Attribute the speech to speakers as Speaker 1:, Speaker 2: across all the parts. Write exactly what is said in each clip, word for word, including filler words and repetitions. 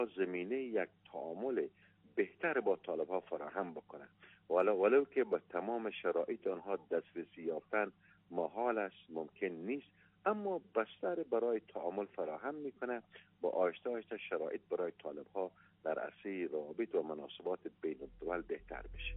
Speaker 1: زمینه یک تعامل بهتر با طالب ها فراهم بکنه، ولو ولو که با تمام شرایط آنها دسترسی یافتن محال است، ممکن نیست، اما بستر برای تعامل فراهم میکنه. با آهسته آهسته شرایط برای طالب ها در عرصه روابط و مناسبات بین الدول بهتر بشه.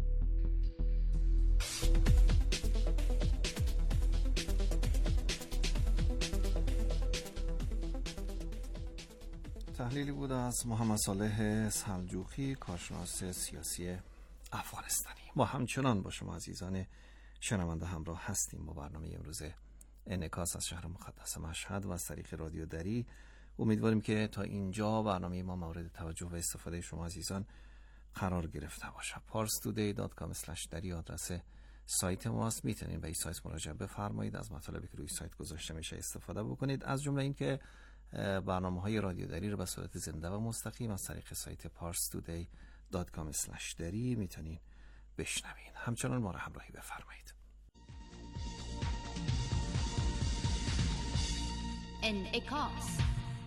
Speaker 2: تحلیلی بود از محمد صالح سلجوقی، کارشناس سیاسی افغانستانی. ما همچنان با شما عزیزان شنونده همراه هستیم با برنامه امروز انعکاس از شهر مقدس مشهد و از طریق رادیو دری. امیدواریم که تا اینجا برنامه ما مورد توجه و استفاده شما عزیزان قرار گرفته باشه. پارس تودی دات کام اسلش دری آدرس سایت ماست. میتونید به این سایت مراجعه بفرمایید، از مطالبی که روی سایت گذاشته میشه استفاده بکنید، از جمله این که برنامه‌های رادیو دری رو به صورت زنده و مستقیم از طریق سایت پارس تودی دات کام اسلش دری میتونین بشنوین. همچنان ما رو همراهی بفرمایید.
Speaker 3: انعکاس.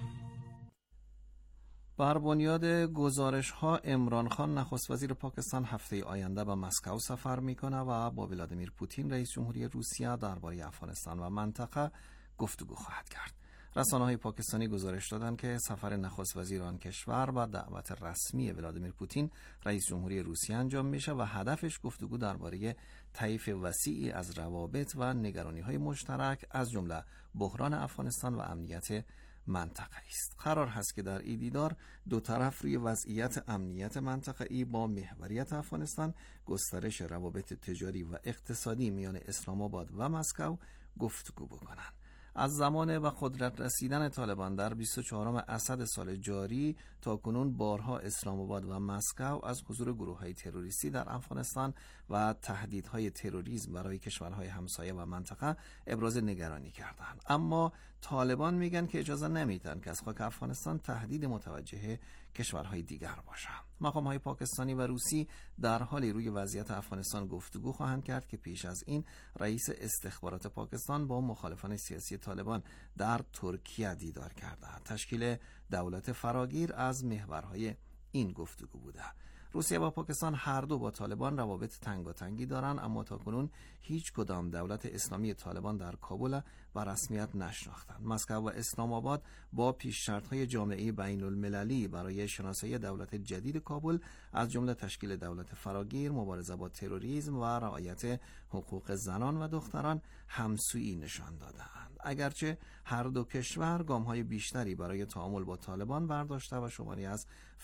Speaker 2: بر بنیاد گزارش ها عمران خان نخست وزیر پاکستان هفته آینده به مسکو سفر میکنه و با ولادیمیر پوتین رئیس جمهوری روسیه درباره افغانستان و منطقه گفتگو خواهد کرد. رسانه‌های پاکستانی گزارش دادند که سفر نخست وزیر آن کشور با دعوت رسمی ولادیمیر پوتین رئیس جمهوری روسیه انجام میشه و هدفش گفتگو درباره طیف وسیعی از روابط و نگرانی‌های مشترک از جمله بحران افغانستان و امنیت منطقه است. قرار هست که در این دیدار دو طرف روی وضعیت امنیت منطقه‌ای با محوریت افغانستان، گسترش روابط تجاری و اقتصادی میان اسلام آباد و مسکو گفتگو بکنند. از زمان به قدرت رسیدن طالبان در بیست و چهارم اسد سال جاری تا کنون بارها اسلام آباد و مسکو از حضور گروه‌های تروریستی در افغانستان و تهدیدهای تروریسم برای کشورهای همسایه و منطقه ابراز نگرانی کردند، اما طالبان میگن که اجازه نمیدن که از خاک افغانستان تهدید متوجه کشورهای دیگر باشه. مقام‌های پاکستانی و روسی در حالی روی وضعیت افغانستان گفتگو خواهند کرد که پیش از این رئیس استخبارات پاکستان با مخالفان سیاسی طالبان در ترکیه دیدار کرده. تشکیل دولت فراگیر از محورهای این گفتگو بوده. روسیه و پاکستان هر دو با طالبان روابط تنگاتنگی دارند، اما تاکنون هیچ کدام دولت اسلامی طالبان در کابل و رسمیت نشناختند. مسکو و اسلام آباد با پیش شرط‌های جامعه بین المللی برای شناسایی دولت جدید کابل از جمله تشکیل دولت فراگیر، مبارزه با تروریسم و رعایت حقوق زنان و دختران همسویی نشان دادند. اگرچه هر دو کشور گام‌های بیشتری برای تعامل با طالبان برداشته و شماری از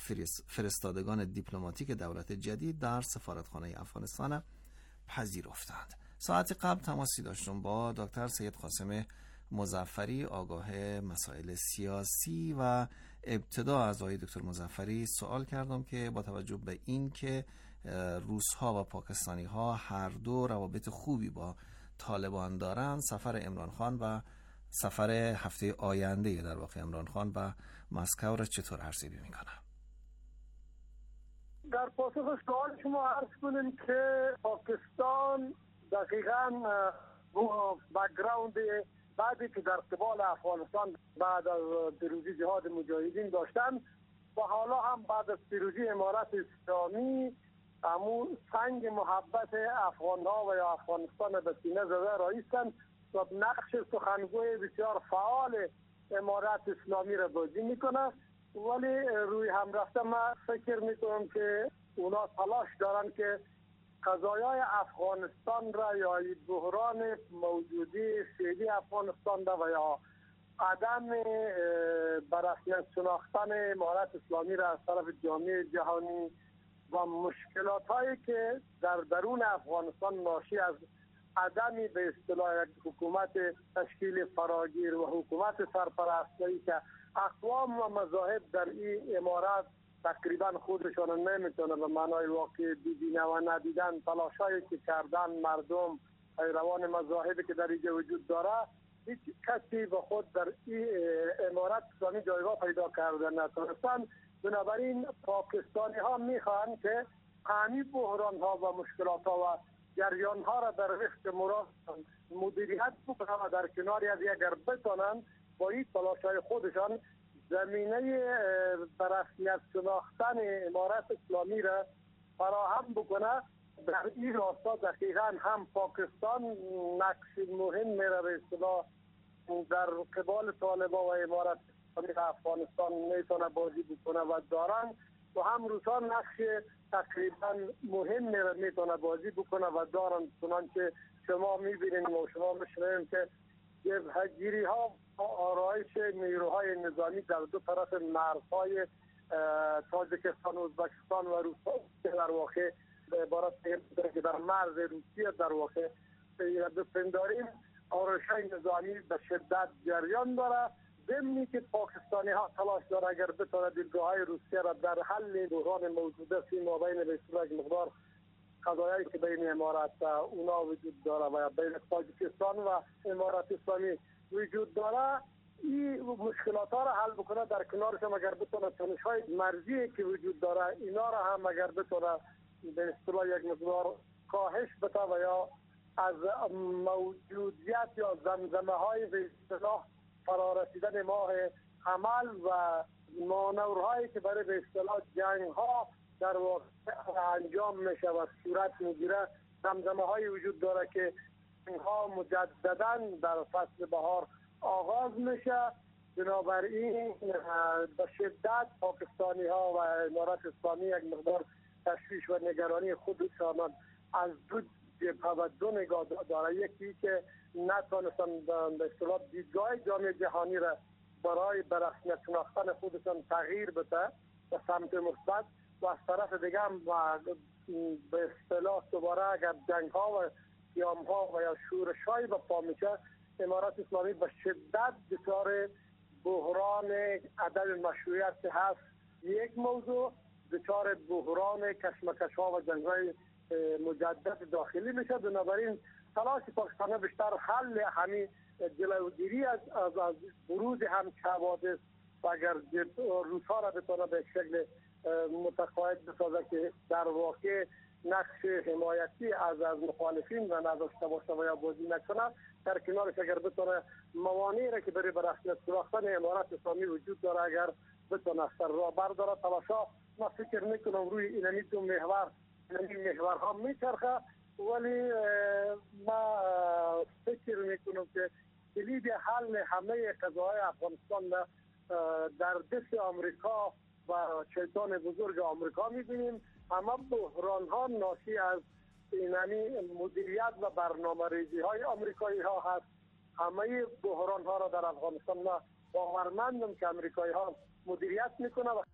Speaker 2: فرستادگان دیپلماتیک که دولت جدید در سفارتخانه افغانستان پذیرفتند. ساعت قبل تماسی داشتم با دکتر سید قاسم مظفری، آگاه مسائل سیاسی، و ابتدا از آقای دکتر مظفری سوال کردم که با توجه به این که روس‌ها و پاکستانی‌ها هر دو روابط خوبی با طالبان دارند، سفر عمران خان و سفر هفته آینده در واقع عمران خان و مسکو را چطور ارزیابی می‌کنند؟
Speaker 4: در پاسخ سوال شما عرض کنیم که پاکستان دقیقاً با بک‌گراند بعدی که در قبال افغانستان بعد از پیروزی جهاد مجاهدین داشتن و حالا هم بعد از پیروزی امارت اسلامی امو سنگ محبت افغان‌ها و یا افغانستان به سینه زده رایستن و نقش سخنگوی بسیار فعال امارت اسلامی را بازی میکنه. ولی روی هم رفته ما فکر میکنم که اونا تلاش دارن که قضایای افغانستان را یا بحران موجودی فعلی افغانستان را و یا عدم بررسیت شناختن امارت اسلامی را از طرف جامعه جهانی و مشکلات هایی که در درون افغانستان ناشی از عدمی به اصطلاح حکومت تشکیل فراگیر و حکومت سرپرستی که اقوام و مذاهب در این امارات تقریبا خودشان نمیتونه به معنای واقعی دیدن و ندیدن، تلاشایی که کردن مردم پیروان مذاهبی که در اینجا وجود داره، هیچ کسی به خود در این امارت اسلامی جایگاه پیدا کرده نتونستن. بنابراین پاکستانی ها میخوان که همین بحران ها و مشکلات ها و جریان ها را در وقت مراد مدیریت بکنن و در کناری از اگر بتونن با این تلاش های خودشان زمینه به رسمیت شناختن امارت اسلامی را فراهم بکنه. در این راستا دقیقا هم پاکستان نقش مهم میره به اصطلاح در قبال طالبان و امارت اسلامی افغانستان میتونه بازی بکنه و دارن، و هم روسان نقش تقریبا مهم میره میتونه بازی بکنه و دارن. چنانچه شما میبینید و شما میشنوید که جبهه‌گیری ها و آرایش نیروهای نظامی در دو طرف مرزهای تاجیکستان و ازبکستان و روسیه در واقع به عبارت که در مرز روسیه در واقع بپنداریم آرایش نظامی به شدت جریان داره، ضمنی که پاکستانی ها تلاش داره اگر بتونه دیدگاه های روسیه را در حل بحران موجوده فی مابین به اصطلاح مقدار قضایایی که بین امارات اونا وجود داره و بین تاجیکستان و امارات اسلامی وجود داره، این مشکلات ها را حل بکنه. در کنارش هم اگر بتونه تنش های مرزی که وجود داره اینا را هم اگر بتونه به اصطلاح یک مقدار کاهش بده و یا از موجودیت یا زمزمه های به اصطلاح فرارسیدن ماه حمل و مانورهایی که برای به اصطلاح جنگ ها در واقع انجام میشه و صورت میگیره، زمزمه های وجود داره که جنگ ها مجددا در فصل بهار آغاز میشه. بنابراین به شدت پاکستانی ها و امارات اسلامی یک مقدار تشویش و نگرانی خودشان از دو جبهه و دو نگاه داره. یکی که نتونستن به اصطلاح دیدگاه جامعه جهانی را برای به رسمیت شناختن خودشان تغییر بده به سمت مثبت، و از طرف دیگه هم به اصطلاح دوباره اگر جنگ ها و قیام ها و یا شورش های به پا میشه، امارات اسلامی به شدت دچار بحران عدم مشروعیت هست. یک موضوع دچار بحران کشمکش ها و جنگ های مجدد داخلی میشه. بنابراین تلاش پاکستان بیشتر حل همین جلوگیری از از, از بروز هم حوادث و اگر روس‌ها را بتونه به شکل متقاعد بسازه که در واقع نقش حمایتی از از مخالفین و نداشته باشه و یا بازی نکنه، در کنارش اگر بتونه موانعی را که برای به رسمیت شناختن امارات اسلامی وجود داره اگر بتونه سر راه برداره، تلاشا ما فکر میکنم روی اینمی دو محور این محورها میچرخه. ولی ما فکر میکنم که کلید حل همه قضاهای افغانستان در دست آمریکا و شیطان بزرگ آمریکا میبینیم. همه بحران ها ناشی از اینمی مدیریت و برنامه ریزی های آمریکایی ها هست. همه بحران ها را در افغانستان ما باورمندم که آمریکایی ها مدیریت میکنه. و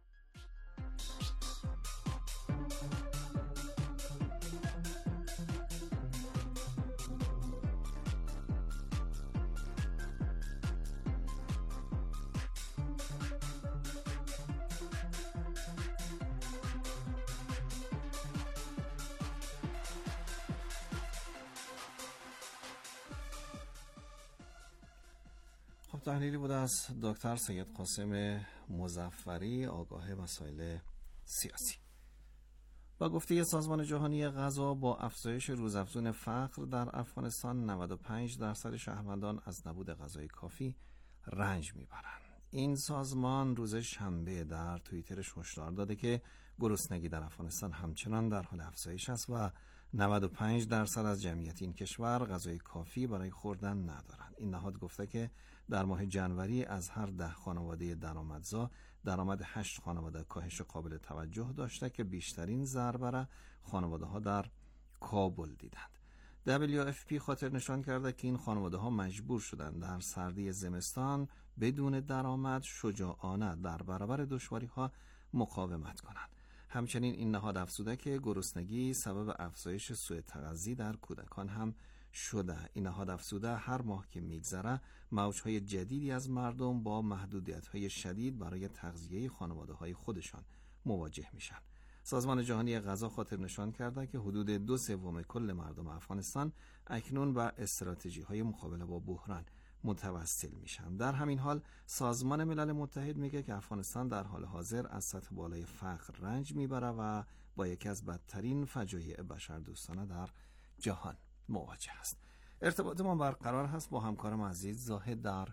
Speaker 2: تحلیلی بود از دکتر سید قاسم مظفری، آگاه مسائل سیاسی. با گفته سازمان جهانی غذا با افزایش روزافزون فقر در افغانستان نود و پنج درصد شهروندان از نبود غذای کافی رنج میبرند. این سازمان روز شنبه در توییترش هشدار داده که گرسنگی در افغانستان همچنان در حال افزایش است و نود و پنج درصد از جمعیت این کشور غذای کافی برای خوردن ندارند. این نهاد گفته که در ماه جنوری از هر ده خانواده درآمدزا درآمد هشت خانواده کاهش قابل توجه داشته که بیشترین ضربه را خانواده‌ها در کابل دیدند. دبلیو اف پی خاطر نشان کرده که این خانواده‌ها مجبور شدند در سردی زمستان بدون درآمد شجاعانه در برابر دشواری‌ها مقاومت کنند. همچنین این نهاد افزوده که گرسنگی سبب افزایش سوء تغذی در کودکان هم شده. این نهاد افزوده هر ماه که میگذره موجهای جدیدی از مردم با محدودیت‌های شدید برای تغذیه خانواده‌های خودشان مواجه میشن. سازمان جهانی غذا خاطر نشان کرده که حدود دو سوم کل مردم افغانستان اکنون به استراتژی‌های مقابله با بحران متوسل میشن. در همین حال سازمان ملل متحد میگه که افغانستان در حال حاضر از سطح بالای فقر رنج میبره و با یکی از بدترین فجایع بشردوستانه در جهان مواجه است. ارتباط ما برقرار هست با همکارم عزیز زاهد در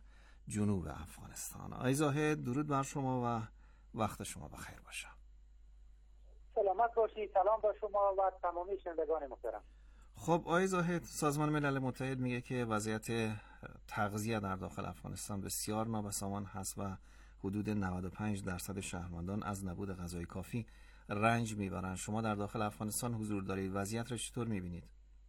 Speaker 2: جنوب افغانستان. آقای زاهد درود بر شما و وقت شما بخیر باشه.
Speaker 5: سلامت باشید. سلام بر شما و تمامی شنوندگان محترم.
Speaker 2: خب آقای زاهد، سازمان ملل متحد میگه که وضعیت تغذیه در داخل افغانستان بسیار نابسامان هست و حدود نود و پنج درصد شهروندان از نبود غذای کافی رنج میبرند. شما در داخل افغانستان حضور دارید، وضعیت را چطور میبینید؟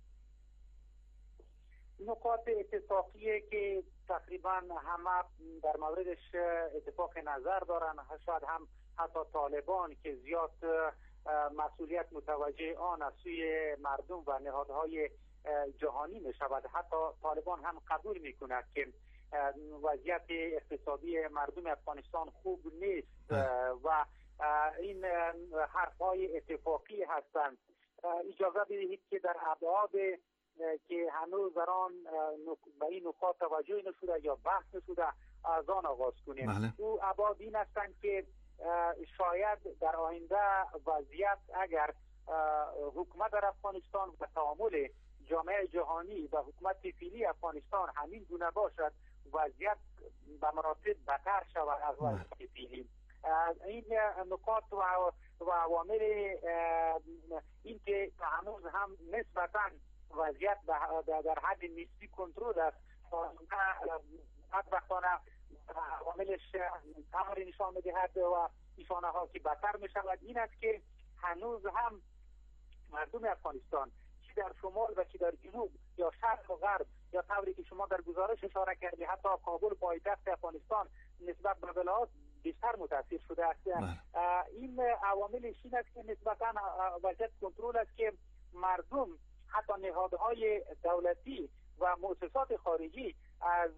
Speaker 5: نکات اتفاقیه که تقریبا همه در موردش اتفاق نظر دارن، شاید هم حتی طالبان که زیاد مسئولیت متوجه آن از سوی مردم و نهادهای جهانی می شود. حتی طالبان هم قبول می کند که وضعیت اقتصادی مردم افغانستان خوب نیست و این حرفهای اتفاقی هستند. اجازه بدهید که در ابعاد که هنوز در آن به این نکات توجه نشده یا بحث نشده از آن آغاز کنیم. بله. او ابعاد این هستند که شاید در آینده وضعیت اگر حکومت در افغانستان و تعامل جامعه جهانی و حکومت فعلی افغانستان همین گونه باشد، وضعیت به مراتب بدتر شود از وضعیت فعلی. این نکات و عوامل این که هنوز هم نسبتاً وضعیت در حد نسبی کنترل است، بدبختانه عواملش تمام نشان می‌دهد و نشانه ها که بدتر می شود این است که هنوز هم مردم افغانستان چی در شمال و چی در جنوب یا شرق و غرب یا طوری که شما در گزارش اشاره کردید حتی کابل پایتخت افغانستان نسبت به ولایات بیشتر متاثر شده است. این عوامل این است که نسبتا وضعیت کنترل است که مردم حتی نهادهای دولتی و مؤسسات خارجی از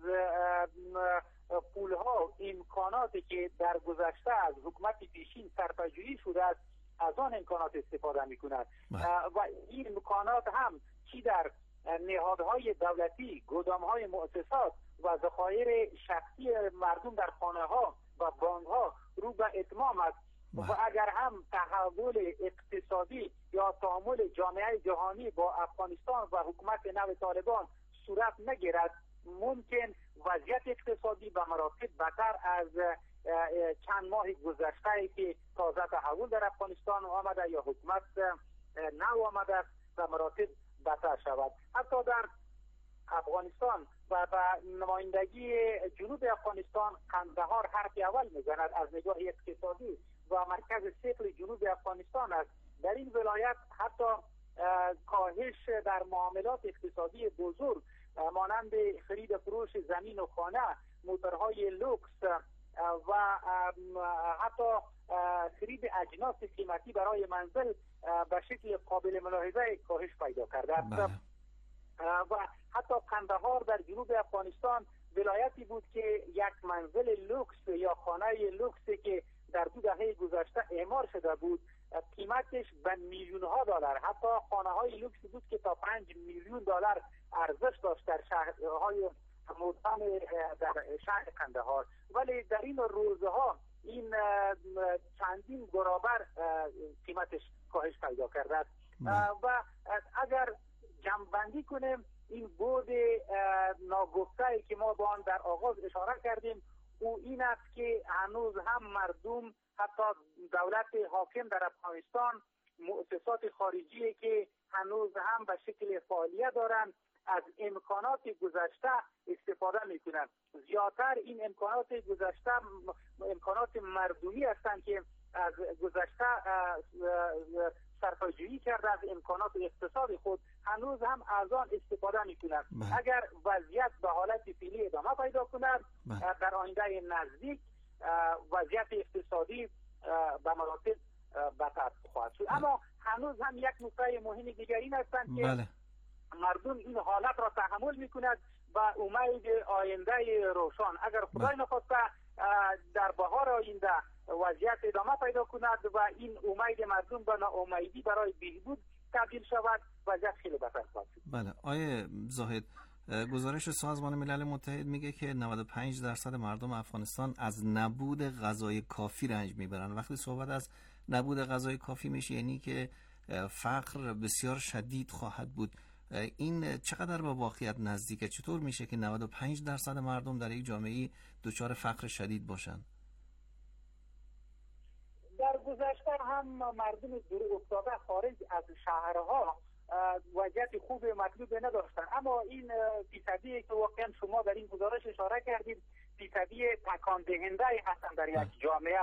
Speaker 5: پولها امکاناتی که در گذشته از حکومت پیشین صرفه‌جویی شده است از آن امکانات استفاده می‌کند و این امکانات هم چی در نهادهای دولتی، گودام‌های مؤسسات و ذخایر شخصی مردم در خانه‌ها و بانک‌ها رو به اتمام است و اگر هم تحول اقتصادی یا تعامل جامعه جهانی با افغانستان و حکومت نو طالبان صورت نگیرد، ممکن وضعیت اقتصادی به مراتب بدتر از چند ماه گذشته که تازه تحول در افغانستان آمده یا حکومت نو آمده است به مراتب بدتر شود. حتی در افغانستان و به نمایندگی جنوب افغانستان قندهار حرف اول میزند از نگاه اقتصادی و مرکز ثقل جنوب افغانستان است. در این ولایت حتی کاهش در معاملات اقتصادی بزرگ مانند خرید فروش زمین و خانه، موتورهای لوکس و حتی خرید اجناس قیمتی برای منزل به شکل قابل ملاحظه کاهش پیدا کرده است. و حتی قندهار در جنوب افغانستان ولایتی بود که یک منزل لوکس یا خانه لوکسی که در دو دهه گذشته اعمار شده بود قیمتش به میلیون ها دلار، حتی خانه های لوکس بود که تا پنج میلیون دلار ارزش داشت در شهرهای مدام در شهر قندهار، ولی در این روزها این چندین برابر قیمتش کاهش پیدا کرده است. و اگر جمع‌بندی کنیم این بود ناگفته‌ای که ما با آن در آغاز اشاره کردیم او این است که هنوز هم مردم حتی دولت حاکم در افغانستان مؤسسات خارجی که هنوز هم به شکل فعالیت دارند از امکانات گذشته استفاده میکنند. زیادتر این امکانات گذشته امکانات مردمی هستند که از گذشته صرفه‌جویی کرده از امکانات اقتصادی خود هنوز هم از آن استفاده میکنند. اگر وضعیت به حالت فعلی ادامه پیدا کند در آینده نزدیک وضعیت اقتصادی به مراتب بدتر خواهد شد. اما هنوز هم یک نکته مهم دیگر این هستند که بله. مردم این حالت را تحمل میکند و امید آینده روشن. اگر خدای نخواسته در بهار آینده وضعیت ادامه پیدا کند و این امید مردم به ناامیدی برای بهبود تبدیل شود وضعیت خیلی بدتر خواهد شد.
Speaker 2: بله آیه زاهد، گزارش سازمان ملل متحد میگه که نود و پنج درصد مردم افغانستان از نبود غذای کافی رنج میبرن. وقتی صحبت از نبود غذای کافی میشه یعنی که فقر بسیار شدید خواهد بود. این چقدر با واقعیت نزدیکه؟ چطور میشه که نود و پنج درصد مردم در یک جامعه دچار فقر شدید باشن؟
Speaker 5: در گذشته هم مردم دور افتاده خارج از شهرها وضعیت خوب مطلوب نداشتن، اما این فیصدی که واقعا شما در این گزارش اشاره کردید فیصدی تکان دهنده هستند در یک جامعه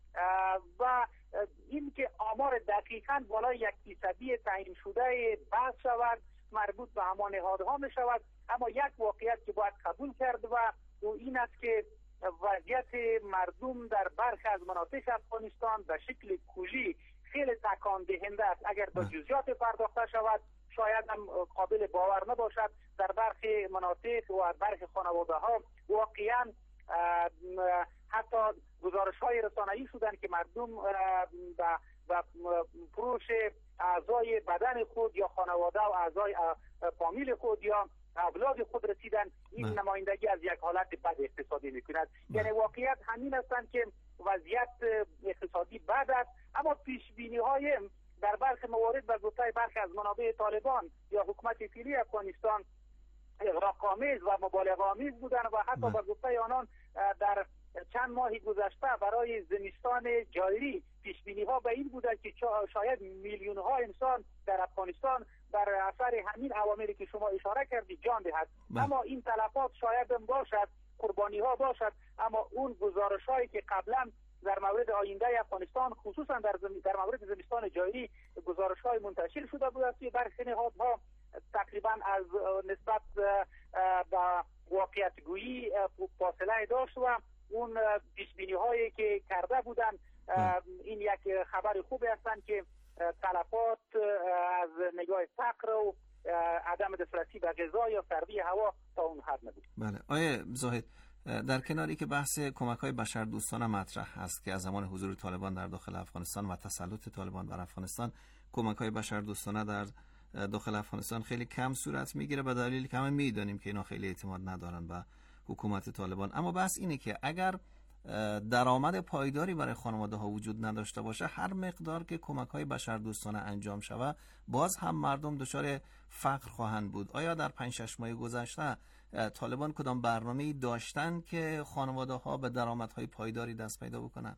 Speaker 5: و این که آمار دقیقاً بالای یک فیصدی تعیین شده بحث شود مربوط به همان نهادها می شود، اما یک واقعیت که باید قبول کرد و این است که وضعیت مردم در برخی از مناطق افغانستان به شکل کلی خیلی تکان دهنده است. اگر به جزئیات پرداخته شود شاید هم قابل باور نباشد. در برخی مناطق و برخی خانواده ها واقعا حتی گزارش های رسانه‌ای شدن که مردم و فروش اعضای بدن خود یا خانواده و اعضای فامیل خود یا اولاد خود رسیدن. این نه. نمایندگی از یک حالت بد اقتصادی میکند. یعنی واقعیت همین هستند که وضعیت اقتصادی بد است، اما پیش بینی های در برخی موارد و گفته برخی از منابع طالبان یا حکومت فعلی افغانستان اغراق‌آمیز و مبالغه‌آمیز بودند و حتی به گفته آنان در چند ماه گذشته برای زمستان جاری پیش بینی ها به این بوده که شاید میلیون ها انسان در افغانستان در اثر همین عواملی که شما اشاره کردید جان دهد. اما این تلفات شاید هم باشد، قربانی ها باشد، اما اون گزارش هایی که قبلا در مورد آینده افغانستان خصوصا در زم... در مورد زمستان جاری گزارش های منتشر شده بود است که برخی نهادها تقریبا از نسبت به واقعیت گویی فاصله داشت و اون پیش بینی هایی که کرده بودن این یک خبر خوبی هستند که تلفات از نگاه فقر و عدم دسترسی به غذا یا سردی هوا تا اون حد نبود.
Speaker 2: بله آیه زاهد، در کناری که بحث کمک‌های بشردوستانه مطرح هست که از زمان حضور طالبان در داخل افغانستان و تسلط طالبان بر افغانستان کمک‌های بشردوستانه در داخل افغانستان خیلی کم صورت میگیره به دلیلی که همه میدونیم که اینا خیلی اعتماد ندارن به حکومت طالبان. اما بحث اینه که اگر درآمد پایداری برای خانواده ها وجود نداشته باشه، هر مقدار که کمک‌های بشردوستانه انجام شود باز هم مردم دچار فقر خواهند بود. آیا در پنج شش ماه گذشته طالبان کدام برنامه‌ای داشتن که خانواده ها به درآمدهای پایداری دست پیدا بکنن؟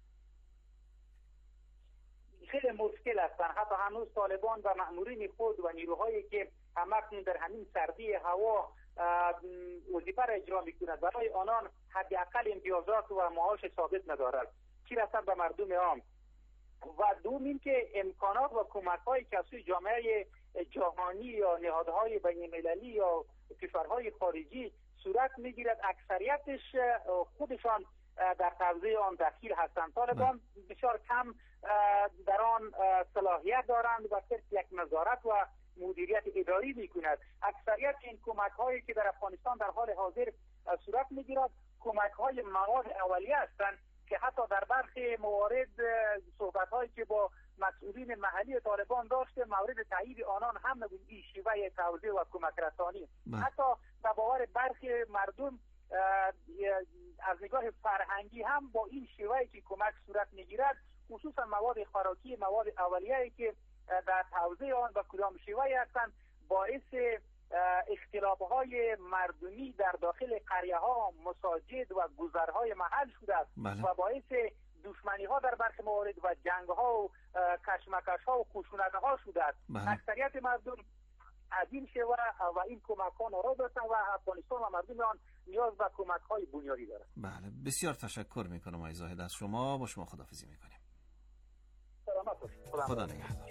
Speaker 5: خیلی مشکل هستن. حتی هنوز طالبان و مأمورین خود و نیروهایی که همکنون در همین سردی هوا وظیفه را اجرا میکنند برای آنان حداقل امتیازات و معاش ثابت ندارد، چی رسد به مردم عام. و دوم این که امکانات و کمک‌هایی که از سوی جامعه جهانی یا نهادهای بین‌المللی یا کشورهای خارجی صورت میگیرد اکثریتش خودشان در توزیع آن دخیل هستند. طالبان بسیار کم در آن صلاحیت دارند و صرف یک نظارت و مدیریت اداری میکند. اکثریت این کمک هایی که در افغانستان در حال حاضر صورت میگیرد کمک های مواد اولیه هستند که حتی در برخی موارد صحبت هایی که با مسئولین محلی طالبان داشته مورد تایید آنان هم نبود این شیوه توزیع و کمک رسانی. حتی در باور برخی مردم از نگاه فرهنگی هم با این شیوهی که کمک صورت میگیرد خصوصا مواد خوراکی مواد اولیه‌ای که در توزیع آن و کدام شیوهی هستند باعث اختلاف‌های مردمی در داخل قریه‌ها، مساجد و گذرهای محل شده است و باعث دشمنی‌ها در برخی موارد و جنگ‌ها و کشمکش‌ها و خشونت‌ها شده است. اکثریت مردم از این شیوه و این کمک‌ها ناراض هستند و افغانستان و مردم آن نیاز به کمک‌های بنیادی دارند.
Speaker 2: بله بسیار تشکر می‌کنم آقای زاهد از شما. با شما خداحافظی می‌کنیم.
Speaker 5: سلامت باشید.
Speaker 2: خدا نگهدار.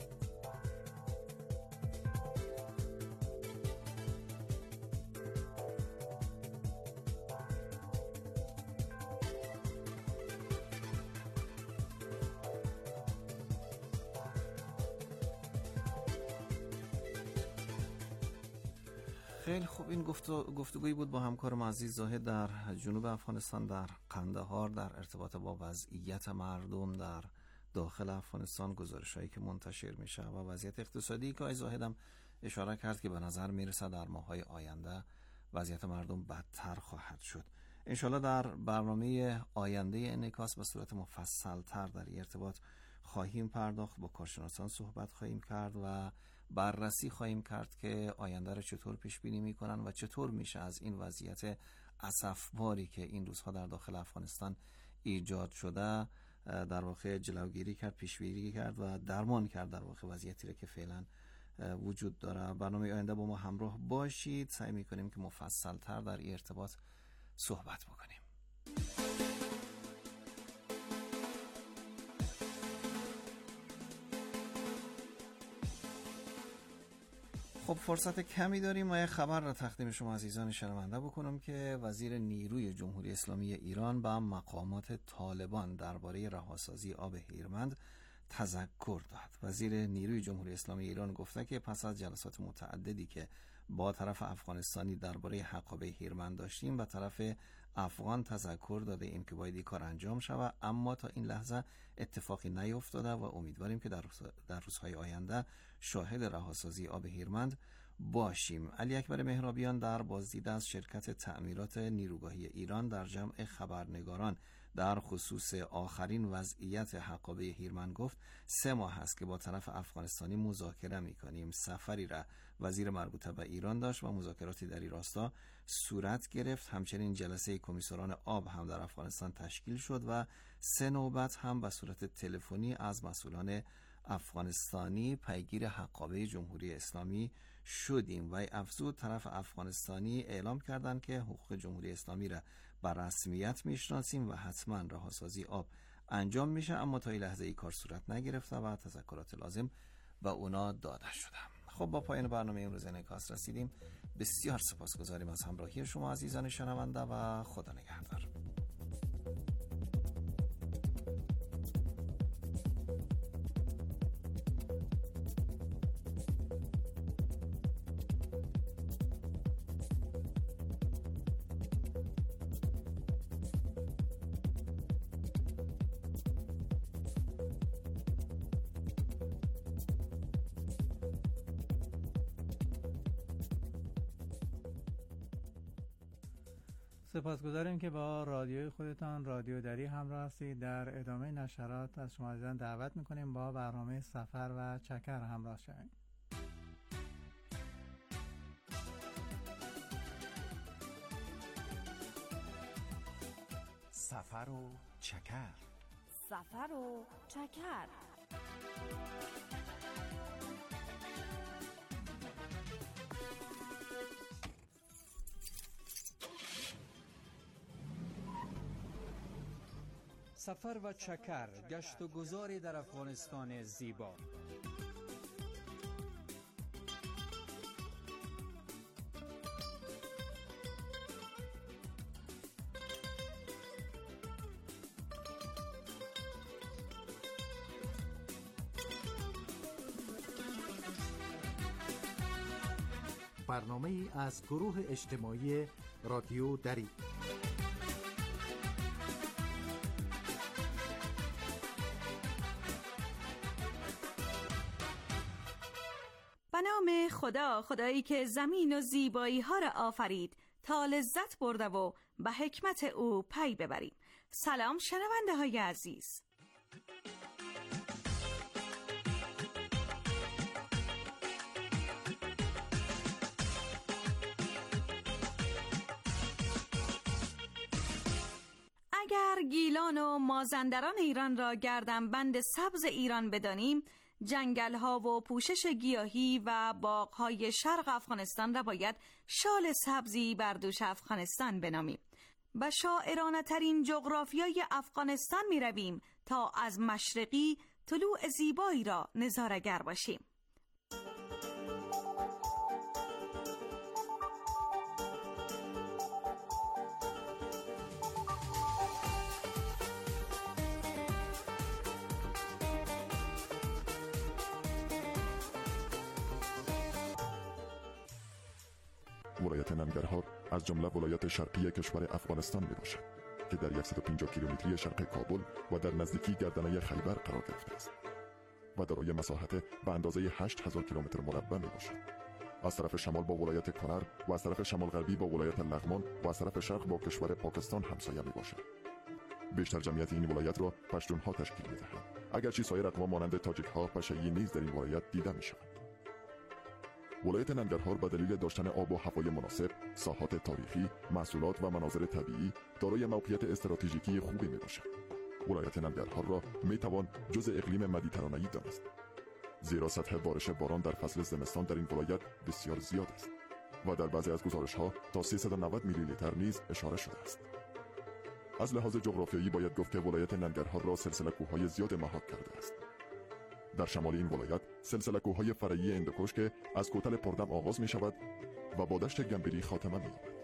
Speaker 2: خیلی خوب، این گفتگویی بود با همکارم عزیز زاهد در جنوب افغانستان در قندهار در ارتباط با وضعیت مردم در داخل افغانستان، گزارش‌هایی که منتشر میشه و وضعیت اقتصادی که آقای زاهدم اشاره کرد که به نظر میرسه در ماه‌های آینده وضعیت مردم بدتر خواهد شد. انشالله در برنامه آینده انعکاس به صورت مفصل‌تر در ارتباط خواهیم پرداخت، با کارشناسان صحبت خواهیم کرد و بررسی خواهیم کرد که آینده رو چطور پیش بینی میکنن و چطور میشه از این وضعیت اسفباری که این روزها در داخل افغانستان ایجاد شده در واقع جلوگیری کرد، پیش‌بینی کرد و درمان کرد در واقع وضعیتی رو که فعلا وجود داره. برنامه آینده با ما همراه باشید، سعی میکنیم که مفصل تر در این ارتباط صحبت بکنیم. خب فرصت کمی داریم و یه خبر را تقدیم شما عزیزان شنونده بکنم که وزیر نیروی جمهوری اسلامی ایران به مقامات طالبان درباره رهاسازی آب هیرمند تذکر داد. وزیر نیروی جمهوری اسلامی ایران گفته که پس از جلسات متعددی که با طرف افغانستانی درباره حق آب هیرمند داشتیم و طرف افغان تذکر داده ایم که باید این کار انجام شود، اما تا این لحظه اتفاقی نیفتاده و امیدواریم که در در روزهای آینده شاهد رهاسازی آب هیرمند باشیم. علی اکبر مهرابیان در بازدید از شرکت تعمیرات نیروگاهی ایران در جمع خبرنگاران در خصوص آخرین وضعیت حق آب هیرمند گفت سه ماه است که با طرف افغانستانی مذاکره می‌کنیم. سفری را وزیر مربوطه به ایران داشت و مذاکراتی در این راستا صورت گرفت. همچنین جلسه کمیسران آب هم در افغانستان تشکیل شد و سه نوبت هم به صورت تلفنی از مسئولان افغانستانی پیگیر حق آب جمهوری اسلامی شدیم. و افزود طرف افغانستانی اعلام کردند که حقوق جمهوری اسلامی را بر رسمیت میشناسیم و حتما رهاسازی آب انجام میشه، اما تا این لحظه ای کار صورت نگرفته و تذکرات لازم به اونا داده شده. خب با پایان برنامه امروز انعکاس رسیدیم. بسیار سپاسگزاریم از همراهی شما عزیزان شنونده و خدا نگهدار.
Speaker 6: سپاسگزاریم که با رادیوی خودتان رادیو دری همراه هستید. در ادامه نشرات از شما عزیزان دعوت میکنیم با برنامه سفر و چکر همراه شوید.
Speaker 7: سفر و چکر.
Speaker 8: سفر و چکر.
Speaker 9: سفر و چکر، گشت و گذاری در افغانستان زیبا.
Speaker 7: برنامه ای از گروه اجتماعی رادیو دری.
Speaker 8: به نام خدا، خدایی که زمین و زیبایی ها را آفرید تا لذت برده و به حکمت او پی ببریم. سلام شنونده های عزیز. اگر گیلان و مازندران ایران را گردنبند سبز ایران بدانیم، جنگل ها و پوشش گیاهی و باغ های شرق افغانستان را باید شال سبزی بر دوش افغانستان بنامیم. به شاعرانه ترین جغرافیای افغانستان می رویم تا از مشرقی طلوع زیبایی را نظاره‌گر باشیم.
Speaker 10: ولایت ننگرهار از جمله ولایت شرقی کشور افغانستان می باشد که در صد و پنجاه کیلومتری شرق کابل و در نزدیکی گردنه خیبر قرار گرفته است و دارای مساحت به اندازه هشت هزار کیلومتر مربع می باشد. از طرف شمال با ولایت کنر و از طرف شمال غربی با ولایت لغمان و از طرف شرق با کشور پاکستان همسایه می باشد. بیشتر جمعیت این ولایت را پشتونها تشکیل می دهند، اگرچه سایر اقوام مانند تاجیک‌ها پشه‌ای نیز در این ولایت دیده می‌شوند. ولایت ننگرهار به دلیل داشتن آب و هوای مناسب، ساحات تاریخی، محصولات و مناظر طبیعی دارای موقعیت استراتژیکی خوبی میباشد. ولایت ننگرهار را میتوان جزء اقلیم مدیترانه‌ای دانست، زیرا سطح بارش باران در فصل زمستان در این ولایت بسیار زیاد است و در بعضی از گزارش‌ها تا سیصد و نود میلی لیتر نیز اشاره شده است. از لحاظ جغرافیایی باید گفت که ولایت ننگرهار را سلسله کوه‌های زیاد محاط کرده است. در شمال این ولایت سلسله کوه‌های فرعی هندوکش که از کوتل پردم آغاز می شود و با دشت گنبری خاتمه می یابد.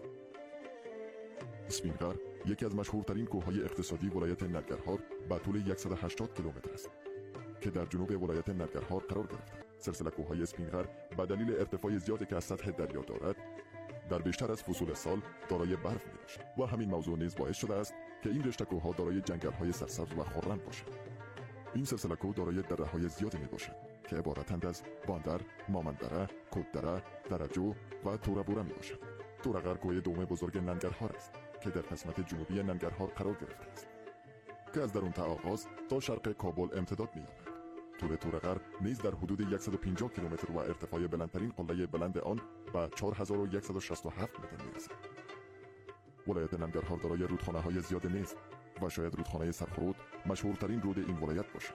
Speaker 10: اسپینغر یکی از مشهورترین کوه‌های اقتصادی ولایت ننگرهار با طول صد و هشتاد کیلومتر است که در جنوب ولایت ننگرهار قرار گرفته. سلسله کوه‌های اسپینغر به دلیل ارتفاع زیادی که از سطح دریا دارد در بیشتر از فصول سال دارای برف می باشد و همین موضوع نیز باعث شده است که این رشته کوه‌ها دارای جنگل‌های سرسبز و خرم باشد. این سلسله کوه دارای دره‌های زیادی می باشد که عبارتند از باندر، مامندره، کوددره، درجو و تورابوره می باشد. تورغر کوه دوم بزرگ ننگرهار است که در قسمت جنوبی ننگرهار قرار گرفته است که از درون تا آغاز تا شرق کابل امتداد می یابد. طول تورغر نیز در حدود صد و پنجاه کیلومتر و ارتفاع بلندترین قله بلند آن به چهار هزار و صد و شصت و هفت متر می رسد. ولایت ننگرهار دارای رودخانه‌های زیاد نیست و شاید رودخانه سرخرود مشهورترین رود این ولایت باشد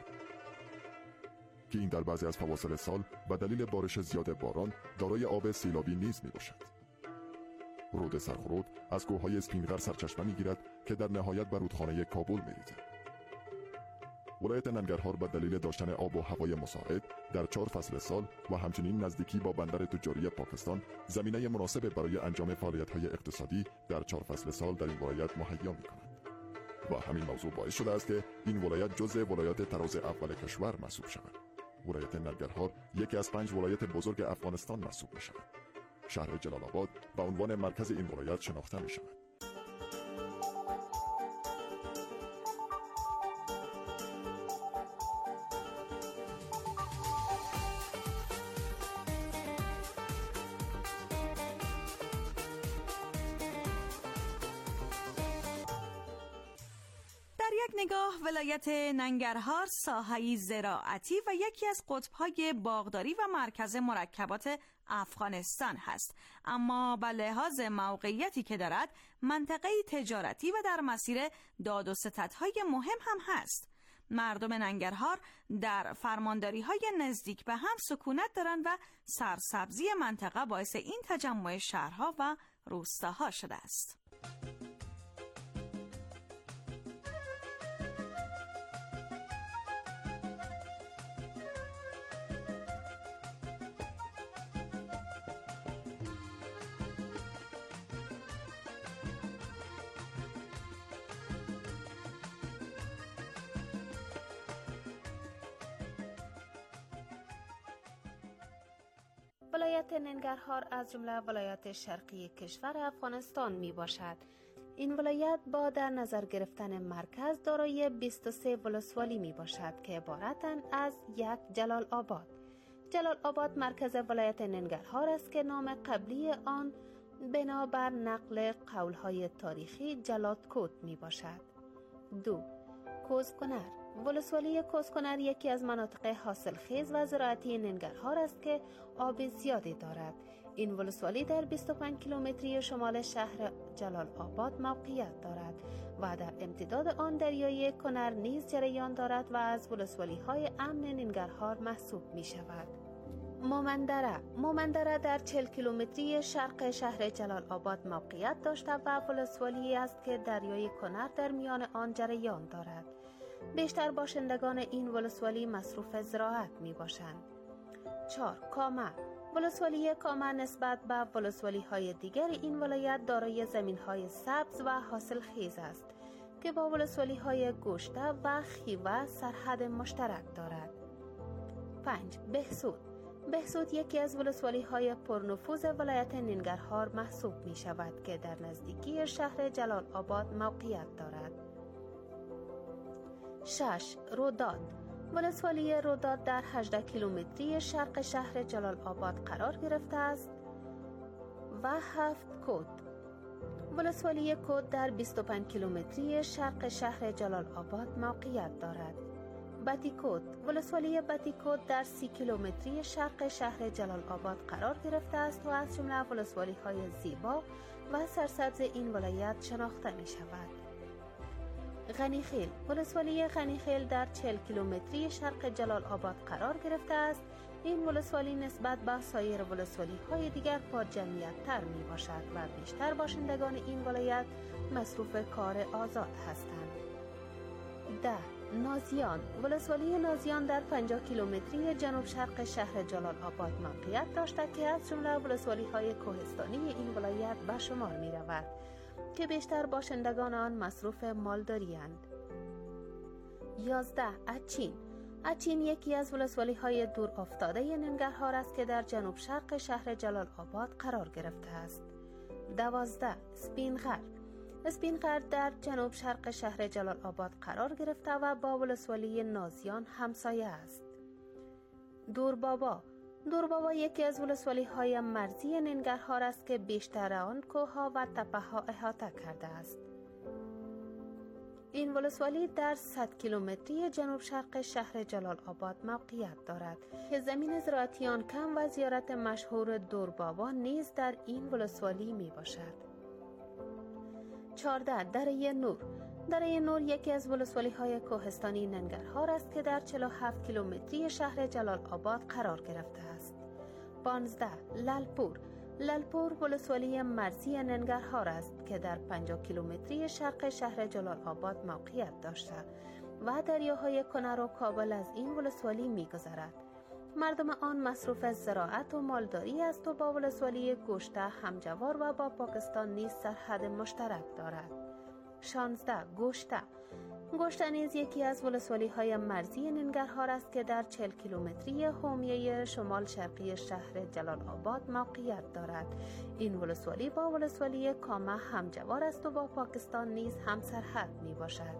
Speaker 10: که این در بعضی از فواصل سال به دلیل بارش زیاد باران دارای آب سیلابی نیز می باشد. رود سرخرود از کوههای اسپینغر سرچشمه می گیرد که در نهایت به رودخانه کابل می ریزد. ولایت ننگرهار به دلیل داشتن آب و هوای مساعد در چهار فصل سال و همچنین نزدیکی با بندر تجاری پاکستان زمینه مناسب برای انجام فعالیت‌های اقتصادی در چهار فصل سال در این ولایت مهیا می‌کند. و همین موضوع باعث شده است که این ولایت جزء ولایات تراز اول کشور محسوب شود. ولایت ننگرهار یکی از پنج ولایت بزرگ افغانستان محسوب می شود. شهر جلال آباد به عنوان مرکز این ولایت شناخته می شود.
Speaker 8: نگاه ولایت ننگرهار ساحه‌ای زراعتی و یکی از قطب‌های باغداری و مرکز مرکبات افغانستان هست، اما به لحاظ موقعیتی که دارد منطقه تجارتی و در مسیر داد و ستدهای مهم هم هست. مردم ننگرهار در فرمانداری‌های نزدیک به هم سکونت دارند و سرسبزی منطقه باعث این تجمع شهرها و روستاها شده است.
Speaker 11: ولایت ننگرهار از جمله ولایات شرقی کشور افغانستان می باشد. این ولایت با در نظر گرفتن مرکز دارای بیست و سه ولسوالی می باشد که عبارتند از یک جلال آباد. جلال آباد مرکز ولایت ننگرهار است که نام قبلی آن بنابر نقل قولهای تاریخی جلاتکوت می باشد. دو کوزکنر. ولسوالی کوزکنر یکی از مناطق حاصلخیز و زراعتی ننگرهار است که آب زیادی دارد. این ولسوالی در بیست و پنج کیلومتری شمال شهر جلال آباد موقعیت دارد و در امتداد آن دریای کنر نیز جریان دارد و از ولسوالی های امن ننگرهار محسوب می شود. مومندره. مومندره در چهل کیلومتری شرق شهر جلال آباد موقعیت داشته و ولسوالی است که دریای کنر در میان آن جریان دارد. بیشتر باشندگان این ولسوالی مصروف زراعت می باشند. چهار کامه. ولسوالی کامه نسبت به ولسوالی های دیگر این ولایت دارای زمین های سبز و حاصلخیز است که با ولسوالی های گوشته و خیوه سرحد مشترک دارد. پنج بهسود. بهسود یکی از ولسوالی های پرنفوذ ولایت ننگرهار محسوب می شود که در نزدیکی شهر جلال آباد موقعیت دارد. شش روداد. ولسوالی روداد در هجده کیلومتری شرق شهر جلال آباد قرار گرفته است. و هفت کود. ولسوالی کود در بیست و پنج کیلومتری شرق شهر جلال آباد موقعیت دارد. بتیکوت ولسوالی بتیکوت در سی کیلومتری شرق شهر جلال آباد قرار گرفته است و از جمله ولسوالی های زیبا و سرسبز این ولایت شناخته می شود. غنیخیل ولسوالی غنیخیل در چهل کیلومتری شرق جلال آباد قرار گرفته است. این ولسوالی نسبت به سایر ولسوالی های دیگر با جمعیت تر می باشد و بیشتر باشندگان این ولایت مصروف کار آزاد هستند. ده نازیان ولسوالی نازیان در پنجاه کیلومتری جنوب شرق شهر جلال آباد موقعیت داشته که از جمله ولسوالی های کوهستانی این ولایت به شمار می رود که بیشتر باشندگان آن مصروف مالداری اند. یازده اچین اچین یکی از ولسوالی های دور افتاده ننگرهار است که در جنوب شرق شهر جلال آباد قرار گرفته است. دوازده سپینغر اسپینغر در جنوب شرق شهر جلال آباد قرار گرفته و با ولسوالی نازیان همسایه است. دوربابا دوربابا یکی از ولسوالی های مرزی ننگرهار است که بیشتر آن کوه‌ها و تپه‌ها احاطه کرده است. این ولسوالی در صد کیلومتری جنوب شرق شهر جلال آباد موقعیت دارد که زمین زراعتی آن کم و زیارت مشهور دوربابا نیز در این ولسوالی می باشد. چهارده دره نور دره نور یکی از ولسوالی های کوهستانی ننگرهار است که در چهل و هفت کیلومتری شهر جلال آباد قرار گرفته است. پانزده لالپور لالپور ولسوالی مرزی ننگرهار است که در پنجاه کیلومتری شرق شهر جلال آباد موقعیت داشته و دریاهای کنر و کابل از این ولسوالی می‌گذرد. مردم آن مصروف زراعت و مالداری است و با ولسوالی گوشته همجوار و با پاکستان نیز سرحد مشترک دارد. شانزده گوشته گوشته نیز یکی از ولسوالی های مرزی ننگرهار است که در چهل کیلومتری حومیه شمال شرقی شهر جلال آباد موقعیت دارد. این ولسوالی با ولسوالی کامه همجوار است و با پاکستان نیز هم سرحد می باشد.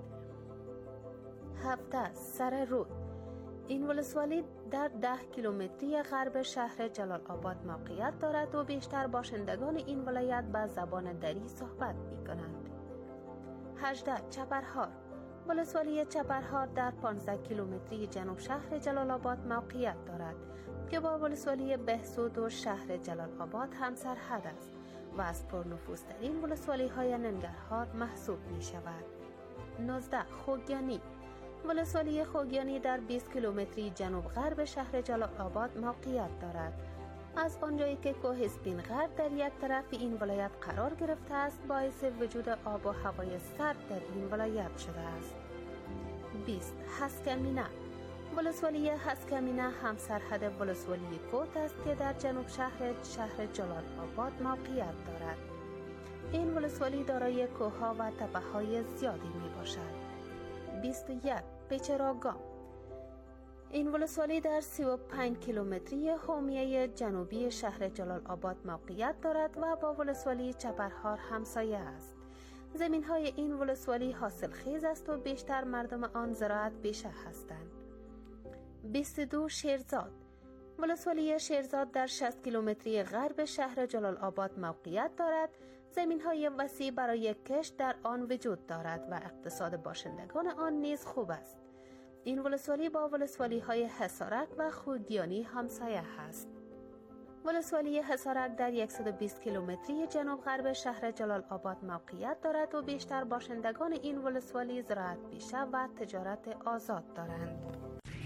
Speaker 11: هفته سر رود این ولسوالی در ده کیلومتری غرب شهر جلال آباد موقعیت دارد و بیشتر باشندگان این ولایت به زبان دری صحبت می کنند. هجده چپرهار ولسوالی چپرهار در پانزده کیلومتری جنوب شهر جلال آباد موقعیت دارد که با ولسوالی بهسود و شهر جلال آباد هم سرحد است و از پرنفوذترین ولسوالی های ننگرهار محسوب می شود. نوزده خوگیانی ولسوالی خوگیانی در بیست کیلومتری جنوب غرب شهر جلال آباد موقعیت دارد. از آنجایی که کوه اسپینغر در یک طرف این ولایت قرار گرفته است باعث وجود آب و هوای سرد در این ولایت شده است. بیست هسکمینه ولسوالی هسکمینه هم سرحد ولسوالی کوت است که در جنوب شهر شهر جلال آباد موقعیت دارد. این ولسوالی دارای کوه‌ها و تپه‌های زیادی می باشد. بیست و یک پچراگام این ولسوالی در سی و پنج کیلومتری حومیه جنوبی شهر جلال آباد موقعیت دارد و با ولسوالی چپرهار همسایه است. زمین‌های این ولسوالی حاصلخیز است و بیشتر مردم آن زراعت پیشه هستند. بیست و دو شیرزاد ولسوالی شیرزاد در شصت کیلومتری غرب شهر جلال آباد موقعیت دارد. زمین‌های وسیع برای کشت در آن وجود دارد و اقتصاد باشندگان آن نیز خوب است. این ولسوالی با ولسوالی های حصارک و خوگیانی همسایه است. ولسوالی حصارک در صد و بیست کیلومتری جنوب غرب شهر جلال آباد موقعیت دارد و بیشتر باشندگان این ولسوالی زراعت پیشه و تجارت آزاد دارند.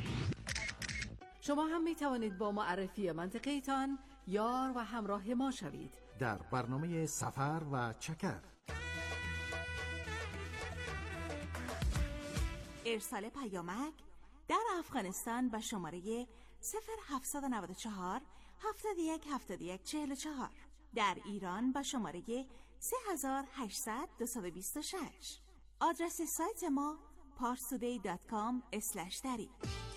Speaker 12: شما هم می توانید با معرفی منطقه تان یار و همراه ما شوید
Speaker 7: در برنامه سفر و چکر.
Speaker 8: ارسال پیامک در افغانستان به شماره صفر هفتصد و نود و چهار هفتاد و یک هفتاد و یک چهل و چهار، در ایران به شماره سه هزار و هشتصد دویست و بیست و شش. آدرس سایت ما پارسودی دات کام اسلش دری.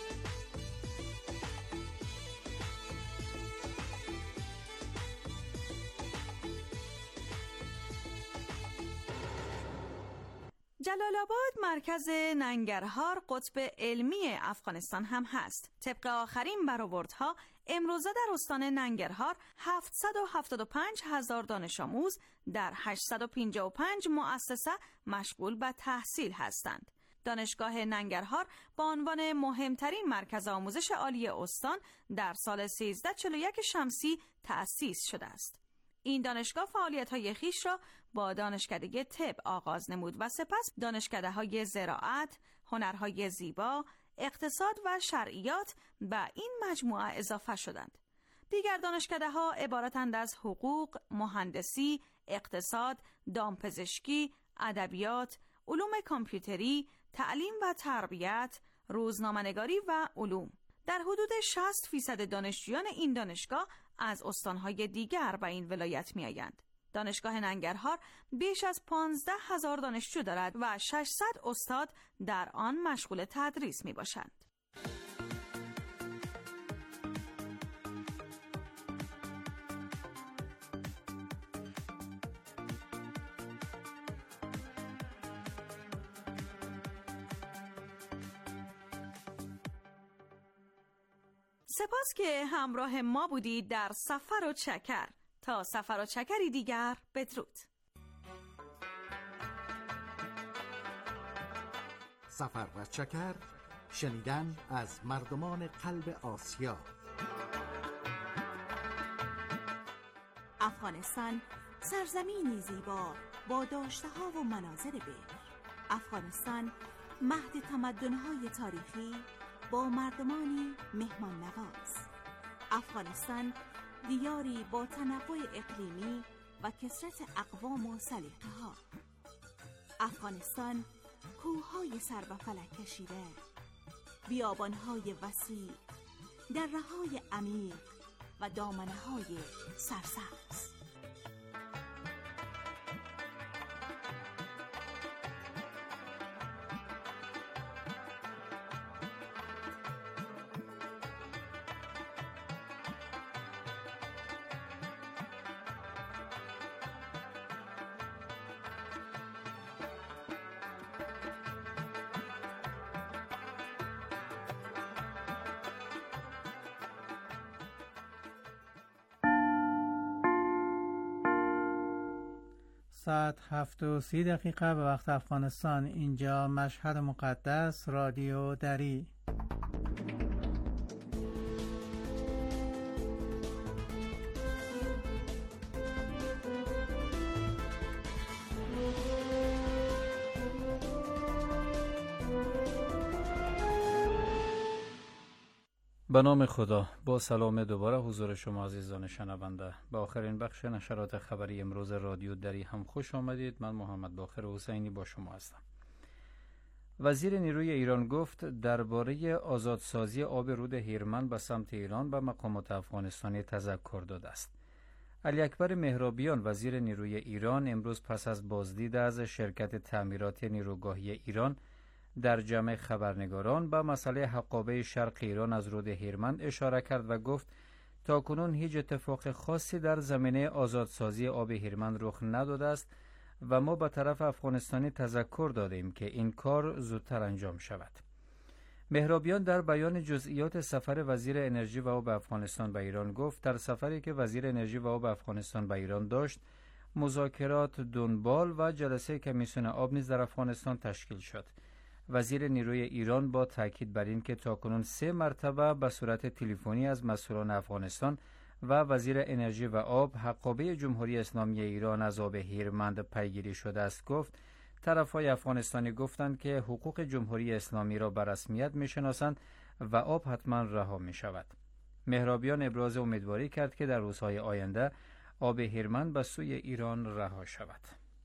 Speaker 8: جلال آباد مرکز ننگرهار قطب علمی افغانستان هم هست. طبق آخرین برآوردها امروزه در استان ننگرهار هفتصد و هفتاد و پنج هزار دانش آموز در هشتصد و پنجاه و پنج مؤسسه مشغول به تحصیل هستند. دانشگاه ننگرهار با عنوان مهمترین مرکز آموزش عالی استان در سال سیزده چهل و یک شمسی تأسیس شده است. این دانشگاه فعالیت‌های خویش را با دانشکده طب آغاز نمود و سپس دانشکده‌های زراعت، هنرهای زیبا، اقتصاد و شرعیات به این مجموعه اضافه شدند. دیگر دانشکده‌ها عبارتند از حقوق، مهندسی، اقتصاد، دامپزشکی، ادبیات، علوم کامپیوتری، تعلیم و تربیت، روزنامه‌نگاری و علوم. در حدود شصت فیصد دانشجویان این دانشگاه از استانهای دیگر به این ولایت می‌آیند. دانشگاه ننگرهار بیش از پانزده هزار دانشجو دارد و ششصد استاد در آن مشغول تدریس میباشند. سپاس که همراه ما بودید در سفر و چکر. تا سفر و چکری دیگر، بدرود.
Speaker 7: سفر و چکر، شنیدن از مردمان قلب آسیا.
Speaker 13: افغانستان سرزمینی زیبا با داشته‌ها و مناظر بکر. افغانستان مهد تمدن‌های تاریخی با مردمانی مهمان نواز. افغانستان دیاری با تنوع اقلیمی و کثرت اقوام و سلیقه‌ها. افغانستان کوه‌های سر به فلک کشیده، بیابان‌های وسیع، دره‌های عمیق و دامنه‌های سرسبز.
Speaker 6: ساعت هفت و سی دقیقه به وقت افغانستان. اینجا مشهد مقدس، رادیو دری.
Speaker 9: به نام خدا، با سلام دوباره حضور شما عزیزان شنونده. به آخرین بخش نشرات خبری امروز رادیو دری هم خوش آمدید. من محمد باقر حسینی با شما هستم. وزیر نیروی ایران گفت درباره آزادسازی آب رود هیرمند به سمت ایران به مقامات افغانستانی تذکر داده است. علی اکبر مهرابیان وزیر نیروی ایران امروز پس از بازدید از شرکت تعمیرات نیروگاهی ایران در جمع خبرنگاران به مسئله حقابه شرق ایران از رود هیرمند اشاره کرد و گفت تاکنون هیچ اتفاق خاصی در زمینه آزادسازی آب هیرمند رخ نداده است و ما به طرف افغانستانی تذکر دادیم که این کار زودتر انجام شود. مهرابیان در بیان جزئیات سفر وزیر انرژی و آب افغانستان به ایران گفت در سفری که وزیر انرژی و آب افغانستان به ایران داشت مذاکرات دنبال و جلسه کمیسیون آب نیز در افغانستان تشکیل شد. وزیر نیروی ایران با تاکید بر این که تاکنون سه مرتبه به صورت تلفنی از مسئولان افغانستان و وزیر انرژی و آب حقابه جمهوری اسلامی ایران از آب هیرمند پیگیری شده است گفت طرفهای افغانستانی گفتند که حقوق جمهوری اسلامی را به رسمیت می‌شناسند و آب حتما رها می‌شود. مهرابیان ابراز امیدواری کرد که در روزهای آینده آب هیرمند به سوی ایران رها شود.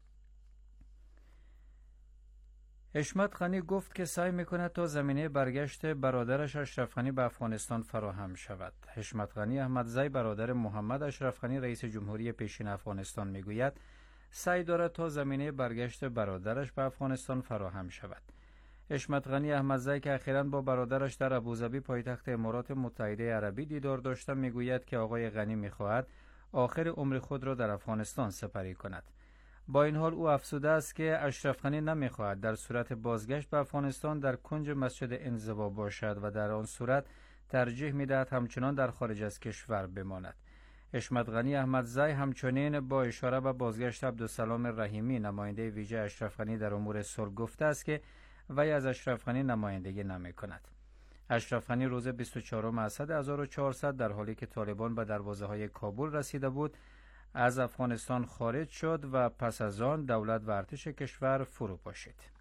Speaker 9: حشمت غنی گفت که سعی میکند تا زمینه برگشت برادرش اشرف غنی به افغانستان فراهم شود. حشمت غنی احمدزی برادر محمد اشرف غنی رئیس جمهوری پیشین افغانستان میگوید سعی دارد تا زمینه برگشت برادرش به افغانستان فراهم شود. حشمت غنی احمدزی که اخیراً با برادرش در ابوظبی پایتخت امارات متحده عربی دیدار داشته میگوید که آقای غنی میخواهد آخر عمر خود را در افغانستان سپری کند. با این حال او افسوده است که اشرف غنی نمیخواهد در صورت بازگشت به افغانستان در کنج مسجد انزوا باشد و در آن صورت ترجیح میدهد همچنان در خارج از کشور بماند. حشمت غنی احمدزی همچنین با اشاره به بازگشت عبدالسلام رحیمی نماینده ویژه اشرف غنی در امور صلح گفته است که وی از اشرف غنی نمایندگی نمی کند. اشرف غنی روز بیست و چهارم اسد هزار و چهارصد در حالی که طالبان به دروازه های کابل رسیده بود از افغانستان خارج شد و پس از آن دولت و ارتش کشور فرو پاشید.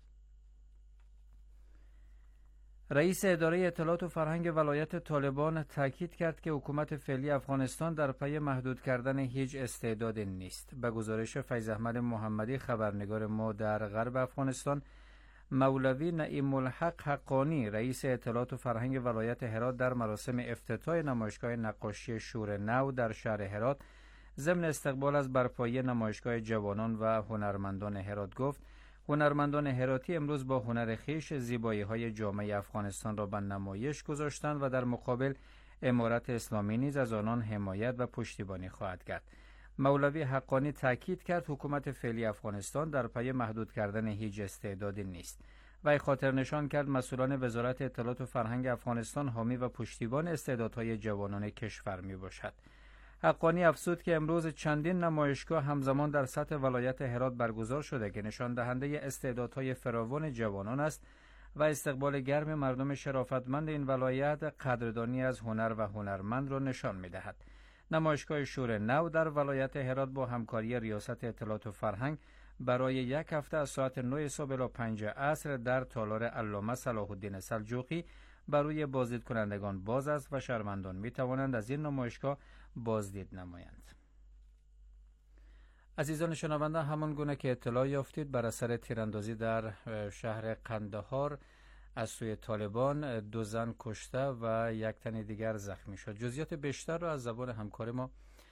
Speaker 9: رئیس اداره اطلاعات و فرهنگ ولایت طالبان تاکید کرد که حکومت فعلی افغانستان در پی محدود کردن هیچ استعداد نیست. به گزارش فیض احمد محمدی خبرنگار ما در غرب افغانستان، مولوی نعیم الحق حقانی رئیس اطلاعات و فرهنگ ولایت هرات در مراسم افتتاح نمایشگاه نقاشی شور نو در شهر هرات ضمن استقبال از برپایی نمایشگاه جوانان و هنرمندان هرات گفت هنرمندان هراتی امروز با هنر خویش زیبایی‌های جامعه افغانستان را به نمایش گذاشتند و در مقابل امارت اسلامی نیز از آنان حمایت و پشتیبانی خواهد کرد. مولوی حقانی تاکید کرد حکومت فعلی افغانستان در پی محدود کردن هیچ استعدادی نیست. وی خاطر نشان کرد مسئولان وزارت اطلاعات و فرهنگ افغانستان حامی و پشتیبان استعدادهای جوانان کشور می باشد. حقانی افزود که امروز چندین نمایشگاه همزمان در سطح ولایت هرات برگزار شده که نشان دهنده استعدادهای فراوان جوانان است و استقبال گرم مردم شرافتمند این ولایت قدردانی از هنر و هنرمند را نشان می دهد. نمایشگاه شور نو در ولایت هرات با همکاری ریاست اطلاعات و فرهنگ برای یک هفته از ساعت نه صبح الی پنج عصر در تالار علامه صلاح الدین سلجوقی برای بازدید کنندگان باز است و شهروندان می توانند از این نمایشگاه بازدید نمایند. عزیزان شنونده، همان گونه که اطلاع یافتید بر اثر تیراندازی در شهر قندهار از سوی طالبان دو زن کشته و یک تن دیگر زخمی شد. جزئیات بیشتر را از زبان همکار ما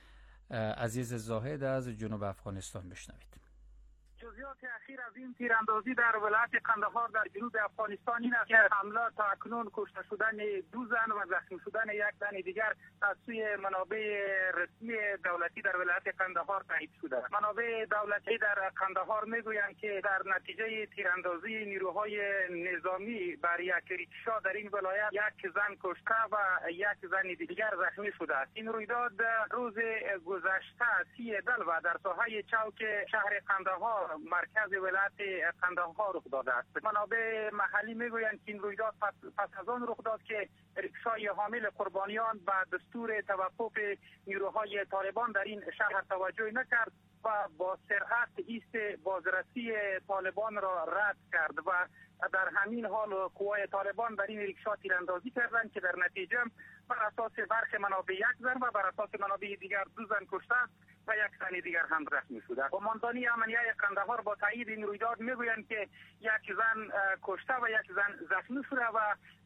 Speaker 9: عزیز زاهد از جنوب افغانستان بشنوید.
Speaker 5: جزئیات اخیر از این تیراندازی در ولایت قندهار در جنوب افغانستان این است که حمله تا اکنون کشته شدن دو زن و زخمی شدن یک زن دیگر از سوی منابع رسمی دولتی در ولایت قندهار تایید شده. منابع دولتی در قندهار میگویند که در نتیجه تیراندازی نیروهای نظامی بر یک ریکشا در این ولایت یک زن کشته و یک زن دیگر زخمی شده است. این رویداد روز گذشته سی دلو در ساحه چوک شهر قندهار مرکز ولایت قندهار رخ داده است. منابع محلی میگویند که این رویداد پس, پس از آن رخ داد که ریکشای حامل قربانیان به دستور توقف نیروهای طالبان در این شهر توجه نکرد و با سرعت ایست بازرسی طالبان را رد کرد و در همین حال قوای طالبان بر این ریکشا تیراندازی کردند که در نتیجه بر اساس برخی منابع یک زن و بر اساس منابع دیگر دو زن کشته و یک زن دیگر هم زخمی شده. قماندانی امنیه قندهار با تایید این رویداد میگویند که یک زن کشته و یک زن زخمی شده و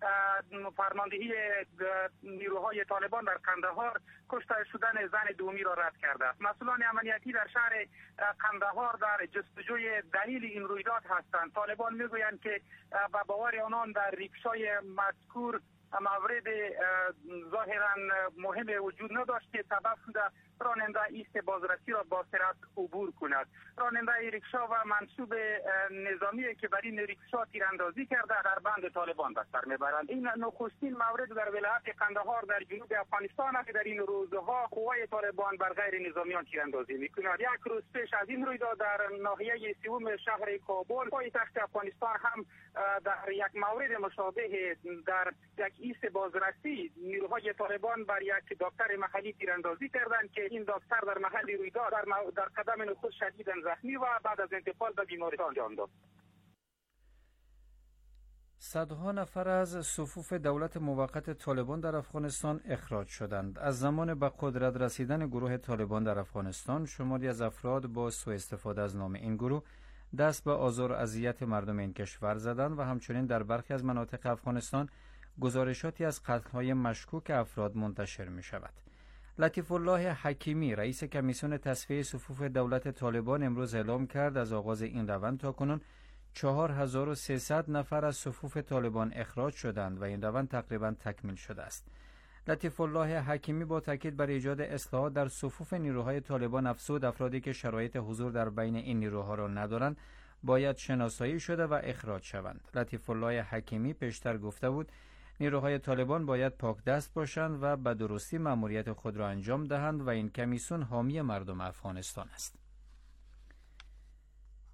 Speaker 5: فرماندهی نیروهای طالبان در قندهار کشته شدن زن دومی را رد کرده است. مسئولان امنیتی در شهر قندهار در جستجوی دلیل این رویداد هستند. طالبان میگویند که به باور آنان در ریکشای مذکور موارد ظاهرا مهم وجود نداشت که سبب شده راننده ایست بازرسی را با سرعت عبور کند. راننده ریکشا و منصوب نظامی که بر این ریکشا تیراندازی کرده در بند طالبان به سر میبرند. این نخستین مورد در ولایت قندهار در جنوب افغانستان است که در این روزها قوای طالبان بر غیر نظامیان تیراندازی میکند. یک روز پیش از این رویداد در ناحیه سوم شهر کابل پایتخت افغانستان هم در یک مورد مشابه در یک ایست بازرسی نیروهای طالبان بر یک دکتر محلی تیراندازی کردند که این دکتر در محل رویداد در, مو... در قدم نخود شدیداً زخمی و بعد از انتقال به بیمارستان جان داد.
Speaker 9: صدها نفر از صفوف دولت موقت طالبان در افغانستان اخراج شدند. از زمان به قدرت رسیدن گروه طالبان در افغانستان شماری از افراد با سوء استفاده از نام این گروه دست به آزار و اذیت مردم این کشور زدند و همچنین در برخی از مناطق افغانستان گزارشاتی از قتل‌های مشکوک افراد منتشر می شود. لطیف الله حکیمی رئیس کمیسیون تصفیه صفوف دولت طالبان امروز اعلام کرد از آغاز این روند تاکنون چهار هزار و سیصد نفر از صفوف طالبان اخراج شدند و این روند تقریبا تکمیل شده است. لطیف الله حکیمی با تاکید بر ایجاد اصلاحات در صفوف نیروهای طالبان افزود افرادی که شرایط حضور در بین این نیروها را ندارند باید شناسایی شده و اخراج شوند. لطیف الله حکیمی پیشتر گفته بود نیروهای طالبان باید پاک دست باشند و به درستی مأموریت خود را انجام دهند و این کمیسیون حامی مردم افغانستان است.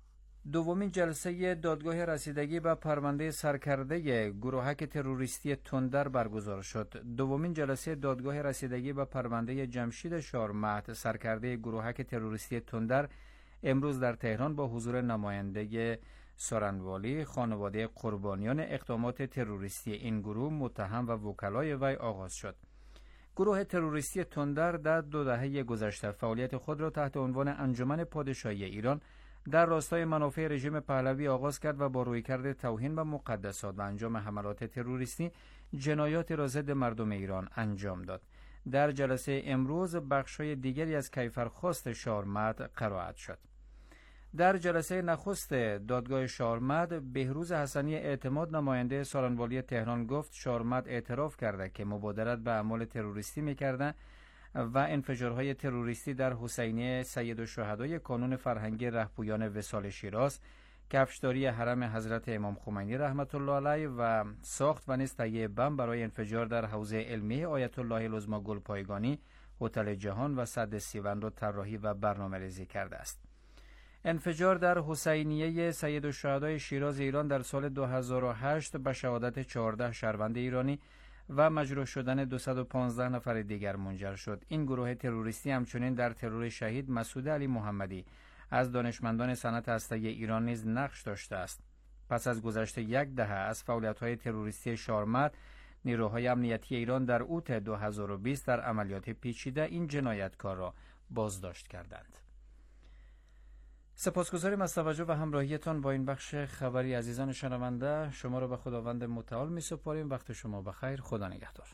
Speaker 9: دومین جلسه دادگاه رسیدگی به پرونده سرکرده گروهک تروریستی تندر برگزار شد. دومین جلسه دادگاه رسیدگی به پرونده جمشید شارمهد سرکرده گروهک تروریستی تندر امروز در تهران با حضور نماینده سارنوالی، خانواده قربانیان اقدامات تروریستی این گروه، متهم و وکلای وی آغاز شد. گروه تروریستی تندر در دو دهه گذشته فعالیت خود را تحت عنوان انجمن پادشاهی ایران در راستای منافع رژیم پهلوی آغاز کرد و با رویکرد توهین و مقدسات و انجام حملات تروریستی جنایات را ضد مردم ایران انجام داد. در جلسه امروز بخش‌های دیگری از کیفرخواست شارمهد قرائت شد. در جلسه نخست دادگاه شارمهد، بهروز حسنی اعتماد نماینده سارنوالی تهران گفت شارمهد اعتراف کرده که مبادرت به اعمال تروریستی می‌کرده و انفجارهای تروریستی در حسینیه سید الشهدای کانون فرهنگی رهپویان وصال شیراز، کفشداری حرم حضرت امام خمینی رحمت الله علیه و ساخت و نیز تهیه بم برای انفجار در حوزه علمی آیت الله العظمی گلپایگانی، هتل جهان و سد سیون را طراحی و برنامه‌ریزی کرده است. انفجار در حسینیه سید الشهدای شیراز ایران در سال دو هزار و هشت به شهادت چهارده شهروند ایرانی و مجروح شدن دویست و پانزده نفر دیگر منجر شد. این گروه تروریستی همچنین در ترور شهید مسعود علی محمدی از دانشمندان صنعت هسته‌ای ایران نیز نقش داشته است. پس از گذشت یک دهه از فعالیت‌های تروریستی شارمهد، نیروهای امنیتی ایران در اوت دو هزار و بیست در عملیات پیچیده این جنایتکار را بازداشت کردند. سپاسگزاریم از توجه و همراهیتان با این بخش خبری. عزیزان شنونده، شما را به خداوند متعال می سپاریم. وقت شما بخیر. خدا نگهدار.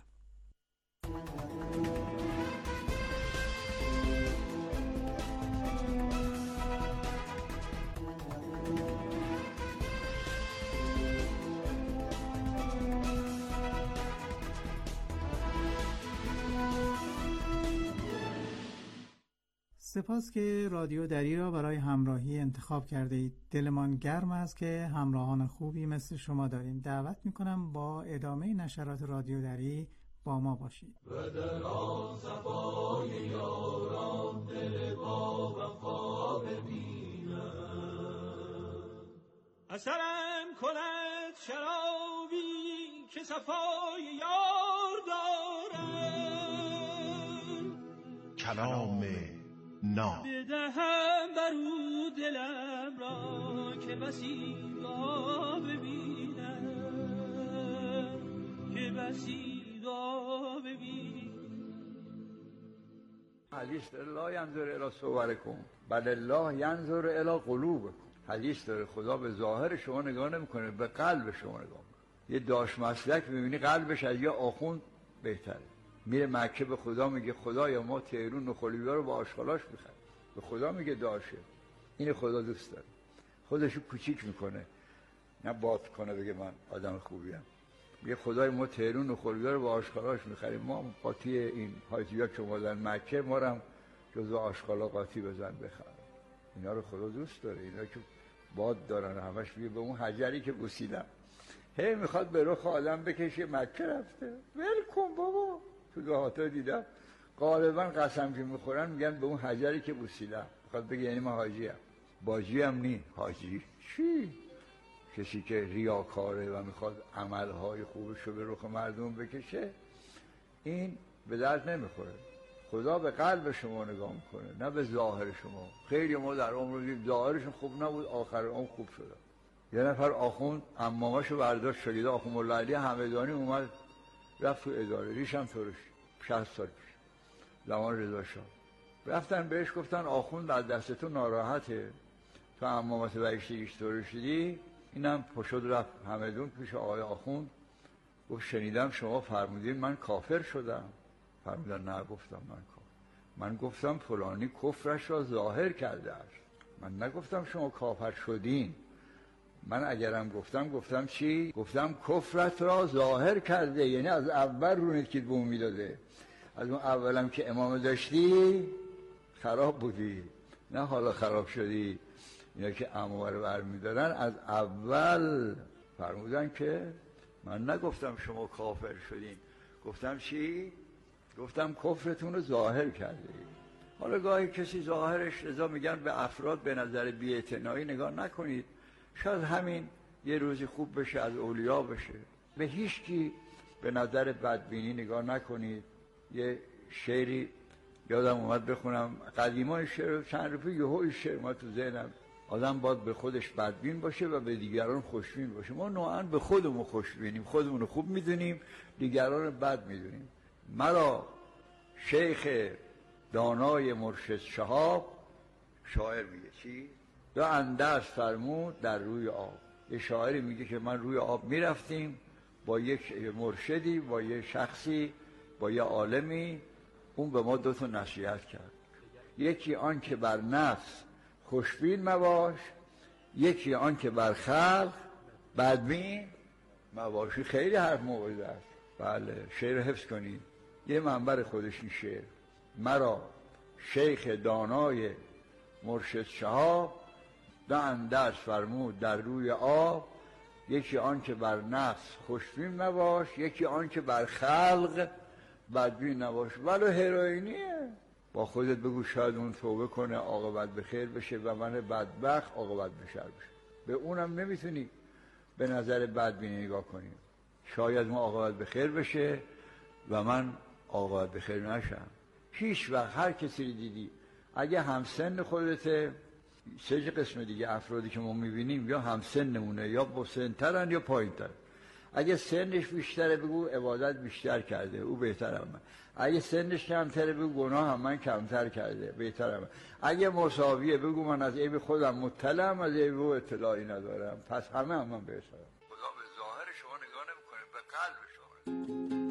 Speaker 6: سپاس که رادیو دری را برای همراهی انتخاب کرده اید. دلمان گرم است که همراهان خوبی مثل شما داریم. دعوت میکنم با ادامه نشرات رادیو دری با ما باشید.
Speaker 14: و در آن صفای یاران دل با وفا ببینم، اثرم کند شرابی که صفای یار دارم،
Speaker 15: کلام نا
Speaker 14: بدهم برو دلم را که بسی دا ببینم، که بسی دا ببینم.
Speaker 16: حدیث داره لا ینظر الی صورکم بل الله ینظر الی قلوبکم. حدیث داره خدا به ظاهر شما نگاه نمیکنه، به قلب شما نگاه میکنه. یه داش مسلک میبینی قلبش از یه آخوند بهتره. میره مکه به خدا میگه خدایا ما تهرون و خلیویا رو با آشغالاش میخریم. به خدا میگه داشه. این خدا دوست داره. خودشو کوچیک میکنه، نه باد کنه بگه من آدم خوبیم. میگه خدای ما تهرون و خلیویا رو با آشغالاش میخریم. ما قاطی این حاجی‌ها که اومدن مکه ما رو هم جزو آشغالا قاطی بزن بخر. اینا رو خدا دوست داره. اینا که باد دارن همش میگه به اون حجری که بوسیدم هی میخواد به رخ آدم بکشه. مکه رفته ول کن بابا. تو دهاتا دیدم غالبا قسم که میخورن میگن به اون حجری که بوسیدم. میخواد بگه یعنی من حاجیم. باجی هم نی حاجی چی؟ کسی که ریاکاره و میخواد عملهای خوبش رو به رخ مردم بکشه، این به درد نمیخوره. خدا به قلب شما نگاه میکنه، نه به ظاهر شما. خیلی ما در عمر دیدیم ظاهرشون خوب نبود، آخر عمر خوب شد. یه نفر آخوند عماماشو برداشت شاگرد آخوند مولا علی همدانی اومد رفت تو اداره، ریشم ترش شصت سال پیش زمان رضا شاه. رفتن بهش گفتن آخوند از دست تو ناراحته، تو عمامت بهشتیش ترشیدی. اینم پشد رفت همدون پیش آقای آخوند گفت شنیدم شما فرمودین من کافر شدم. فرمودن نه، گفتم من کافر. من گفتم فلانی کفرش را ظاهر کرده است. من نگفتم شما کافر شدین. من اگرم گفتم گفتم چی؟ گفتم کفرت را ظاهر کرده، یعنی از اول رو نکید به اون میداده. از اون اولم که امامه داشتی خراب بودی، نه حالا خراب شدی. اینا که امامه رو برمیدارن از اول فرمودن که من نگفتم شما کافر شدین. گفتم چی؟ گفتم کفرتون رو ظاهر کرده. حالا گاهی کسی ظاهرش، رضا میگن به افراد به نظر بی‌اعتنایی نگاه نکنید، شاید همین یه روزی خوب بشه، از اولیا بشه. به هیچ کی به نظر بدبینی نگاه نکنید. یه شعری یادم اومد بخونم، قدیما شعر چند روزه یهو شعر ما تو ذهنم، آدم باید به خودش بدبین باشه و به دیگران خوشبین باشه. ما نوعاً به خودمون خوشبینیم، خودمون رو خوب میدونیم، دیگران رو بد میدونیم. مرا شیخ دانای مرشد شهاب، شاعر میگه چی؟ دو اندرز فرمود در روی آب. یه شاعری میگه که من روی آب میرفتیم با یک مرشدی، با یه شخصی، با یه عالمی، اون به ما دو تا نصیحت کرد. یکی آن که بر نفس خوشبین مباش، یکی آن که بر خلق بدبین مباشی. خیلی حرف موعظه است. بله، شعر حفظ کنید، یه منبر خودش این شعر. مرا شیخ دانای مرشد شهاب، دو اندرز فرمود در روی آب، یکی آن که بر نفس خوشبین مباش، یکی آن که بر خلق بدبین نباش. ولو هروئینیه، با خودت بگو شاید اون توبه کنه، عاقبت به خیر بشه و من بدبخت عاقبت به شر بشه. به اونم نمیتونی به نظر بدبینی نگاه کنی، شاید ما عاقبت به خیر بشه و من عاقبت به خیر نشم. هیچ وقت هر کسی رو دیدی، اگه همسن خودته، سه قسم دیگه افرادی که ما میبینیم یا همسنمونه یا بسنترن یا پایینتر. اگه سنش بیشتره بگو عبادت بیشتر کرده، او بهتر هم من. اگه سنش کمتره بگو گناه هم من کمتر کرده، بهتر هم من. اگه مساویه بگو من از عیب خودم مطلعم، از عیب او اطلاعی ندارم، پس همه هم من بهترم. خدا به ظاهر شما نگاه نمی‌کنه، به قلب شما.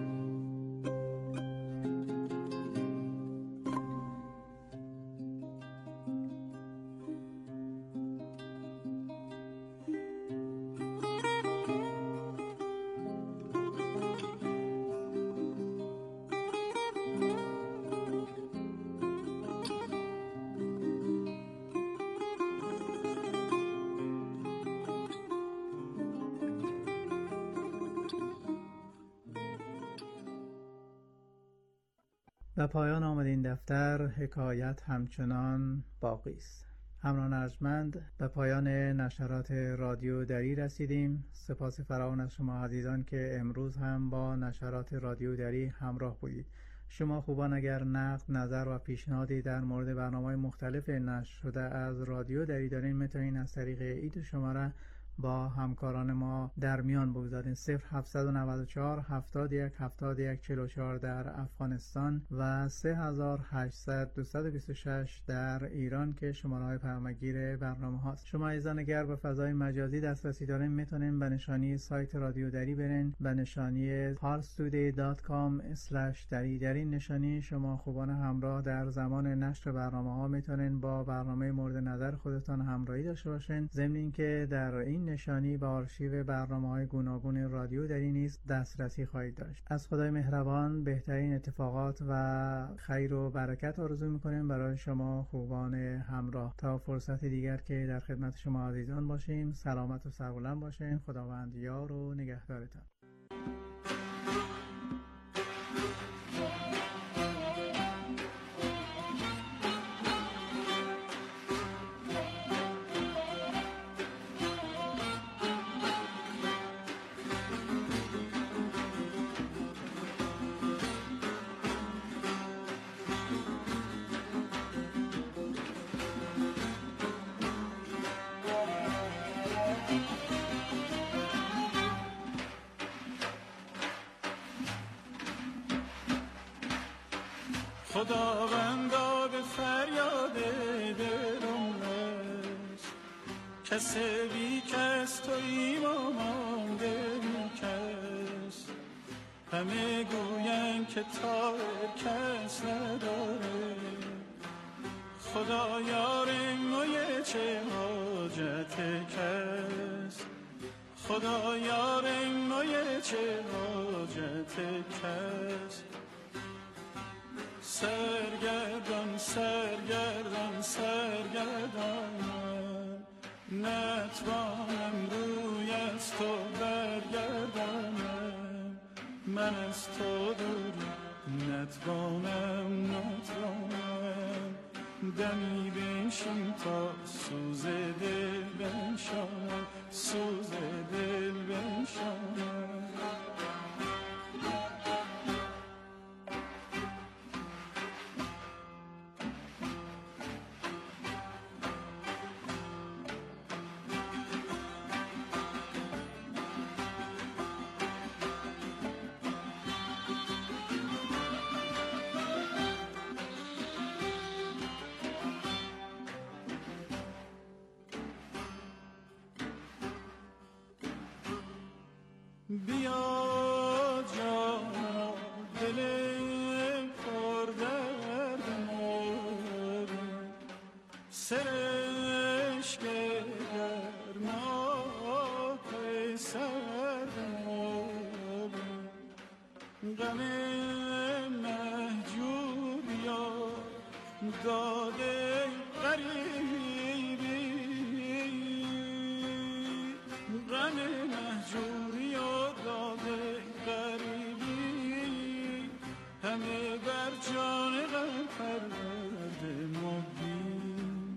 Speaker 6: و پایان آمد این دفتر. حکایت همچنان باقی است. همراهان ارجمند، به پایان نشرات رادیو دری رسیدیم. سپاس فراوان از شما عزیزان که امروز هم با نشرات رادیو دری همراه بودید. شما خوبان اگر نقد، نظر و پیشنهادی در مورد برنامه‌های مختلف نشر شده از رادیو دری دارین، میتونین از طریق ایت شماره با همکاران ما در میان بگذارین. صفر هفتصد و نود و چهار هفتاد و یک هفتاد و یک چهل و چهار در افغانستان و سه هزار و هشتصد دویست و بیست و شش در ایران که شماره های پیامگیر برنامه هاست. شما عزیزان اگر به فضای مجازی دسترسی دارین، میتونین به نشانی سایت رادیو دری برین، به نشانی پارس تودی دات کام اسلش دری. در این نشانی شما خوبان همراه در زمان نشر برنامه ها میتونین با برنامه مورد نظر خودتان همراهی داشته باشین. ضمن اینکه در این نشانی به آرشیو برنامه‌های گوناگون رادیو دری نیز دسترسی خواهید داشت. از خدای مهربان بهترین اتفاقات و خیر و برکت آرزو می‌کنیم برای شما خوبان همراه. تا فرصت دیگر که در خدمت شما عزیزان باشیم، سلامت و سربلند باشین. خداوند یار و نگهدارتان.
Speaker 14: خداوندا به فریاد دلم رس، کس بی کس تویی و مانده بی کس. همه گوین که طاهر کس نداره، خدا یار موی چه حاجت کس. خدا یار موی چه حاجت کس. سرگردان سرگردان سرگردان من، نتوانم روی از تو برگردانم. من از تو دور نتوانم نتوانم دمی بنشین تا سوز دل بنشانم، سوز دل بنشانم. بیا جانا دل پر درد مورد سرشک گرمات سرد مورد غم مهجوریا داده غریبی غم مهجوری داده غریبی همه بر جان غم پرورده مبین.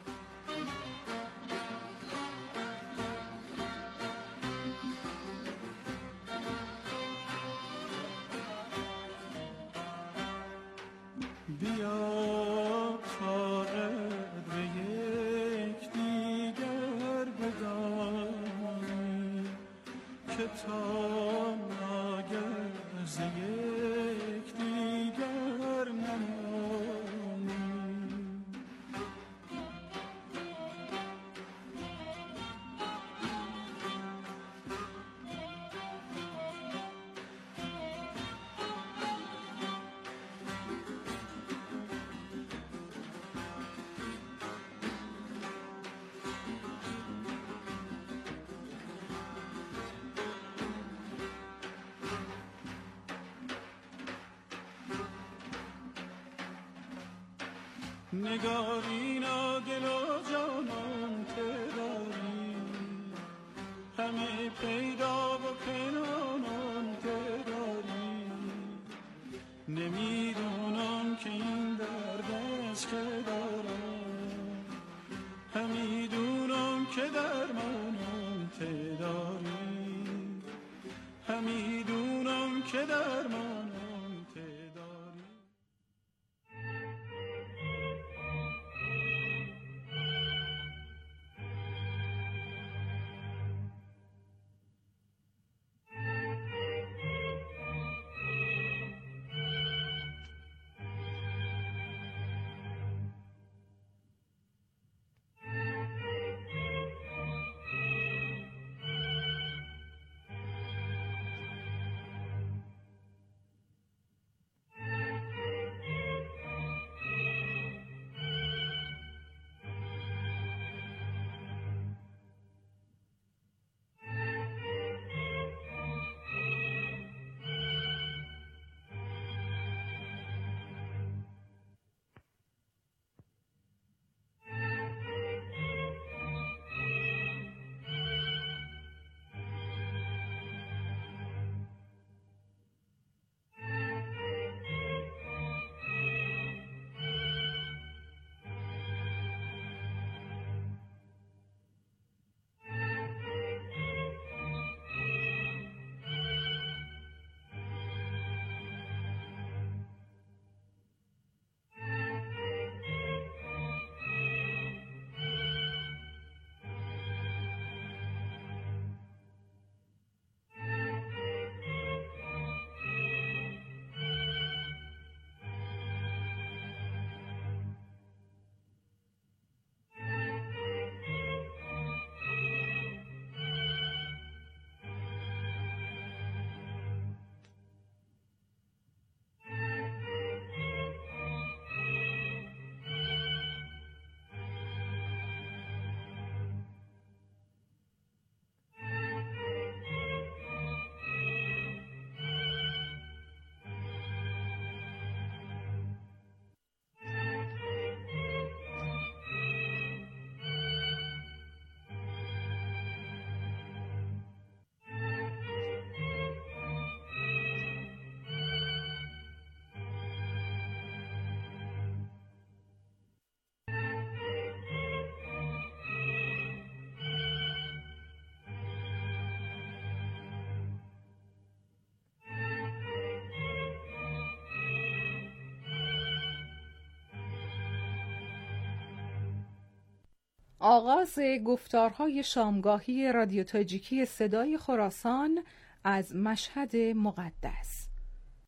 Speaker 14: بیا تا قدر یک دیگر بدانی که تا ناگه ز یک دیگر نمانی. نگارینا دل و جانم تداری همه پیدا و پنهانم تداری. نمیدونم که این درد از که دارم، همیدونم که درمانم تداری، همیدونم که درمانم.
Speaker 17: آغاز گفتارهای شامگاهی رادیو تاجیکی صدای خراسان از مشهد مقدس.